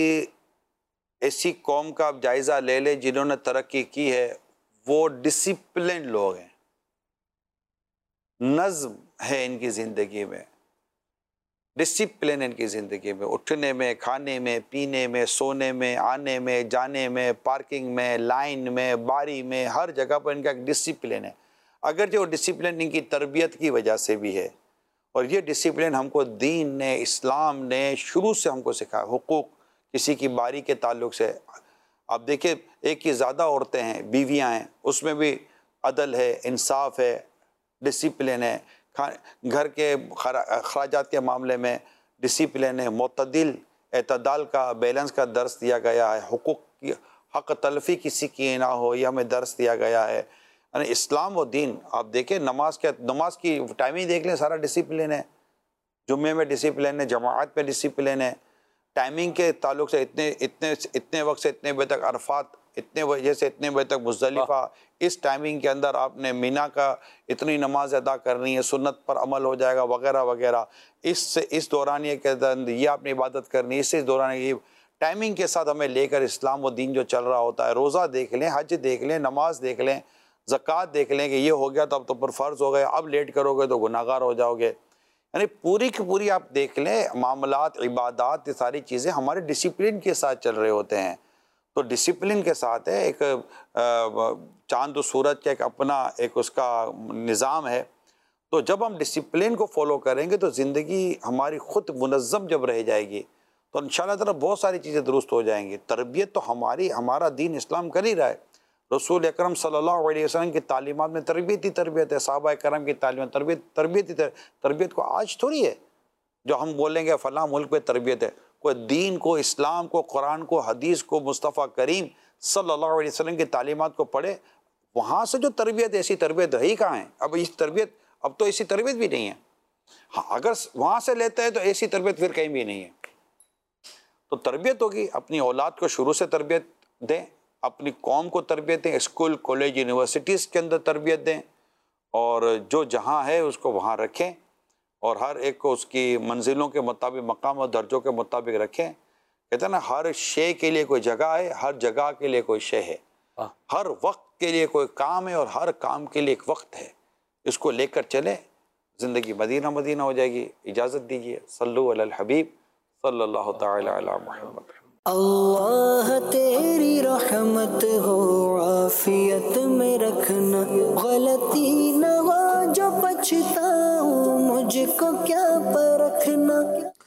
ऐसी कौम का आप जायजा ले ले जिन्होंने तरक्की की है, वो डिसिप्लिन लोग हैं, नज्म है इनकी जिंदगी में, डिसिप्लिन इनकी ज़िंदगी में, उठने में, खाने में, पीने में, सोने में, आने में, जाने में, पार्किंग में, लाइन में, बारी में, हर जगह पर इनका एक डिसिप्लिन है। अगर जो डिसिप्लिन इनकी तरबियत की वजह से भी है, और ये डिसिप्लिन हमको दीन ने, इस्लाम ने शुरू से हमको सिखाया। हुकूक किसी की बारी के ताल्लुक से आप देखिए, एक की ज़्यादा औरतें हैं, बीवियाँ हैं, उसमें भी अदल है, इंसाफ है, डिसिप्लिन है। खा घर के खराजात के मामले में डिसिप्लिन है, मुतदिल एतदाल का बैलेंस का दर्स दिया गया है, हुकूक की हक तलफ़ी किसी की ना हो यह हमें दर्स दिया गया है। यानी इस्लाम व दीन आप देखें, नमाज के नमाज की टाइमिंग देख लें, सारा डिसिप्लिन है, जुम्मे में डिसिप्लिन है, जमाअत में डिसिप्लिन है, टाइमिंग के ताल्लुक से इतने इतने इतने वक्त से इतने बजे तक अरफात, इतने बजे से इतने बजे तक मुज़दलिफ़ा, इस टाइमिंग के अंदर आपने मीना का इतनी नमाज अदा करनी है, सुन्नत पर अमल हो जाएगा वगैरह वगैरह। इस इस दौरानिए के अंदर ये आपने इबादत करनी है, इससे दौरान ये टाइमिंग के साथ हमें लेकर इस्लाम व दीन जो चल रहा होता है। रोज़ा देख लें, हज देख लें, नमाज देख लें, ज़कात देख लें कि ये हो गया तो अब तो पर फ़र्ज़ हो गया, अब लेट करोगे तो गुनाहगार हो जाओगे। यानी पूरी की पूरी आप देख लें, मामलात, इबादात, ये सारी चीज़ें हमारे डिसिप्लिन के साथ चल रहे होते हैं। तो डिसिप्लिन के साथ है एक चांद और सूरज का एक अपना एक उसका निज़ाम है। तो जब हम डिसिप्लिन को फॉलो करेंगे तो ज़िंदगी हमारी ख़ुद मुनज़्ज़म जब रह जाएगी तो इंशाअल्लाह ताला बहुत सारी चीज़ें दुरुस्त हो जाएंगी। तरबियत तो हमारी हमारा दीन इस्लाम कर ही रहा है। रसूल अकरम सल्लल्लाहु अलैहि वसल्लम की तालीमात में तरबियत ही तरबियत है, सहाबा करम की तालीमात तरबियत तरबियत ही तरबियत को आज थोड़ी है जो हम बोलेंगे फ़लाँ मुल्क में तरबियत है। कोई दीन को, इस्लाम को, कुरान को, हदीस को, मुस्तफ़ा करीम सल्लल्लाहु अलैहि वसल्लम की तालीमात को पढ़े, वहाँ से जो तरबियत, ऐसी तरबियत रही कहाँ है? अब इस तरबियत अब तो ऐसी तरबियत भी नहीं है। हाँ, अगर वहाँ से लेते हैं तो ऐसी तरबियत फिर कहीं भी नहीं है। तो तरबियत होगी, अपनी औलाद को शुरू से तरबियत दें, अपनी कौम को तरबियत दें, स्कूल, कॉलेज, यूनिवर्सिटीज़ के अंदर तरबियत दें, और जो जहाँ है उसको वहाँ रखें, और हर एक को उसकी मंजिलों के मुताबिक, मकाम और दर्जों के मुताबिक रखें। कहते हैं ना, हर शे के लिए कोई जगह है, हर जगह के लिए कोई शे है, हर वक्त के लिए कोई काम है और हर काम के लिए एक वक्त है। इसको लेकर चले, ज़िंदगी मदीना मदीना हो जाएगी। इजाज़त दीजिए। सल्लु अलल हबीब सल्लल्लाहु तआला अला मुहम्मद। अल्लाह तेरी रहमत हो, आफियत में रखना, गलती न हो जो पछताऊं, मुझको क्या परखना।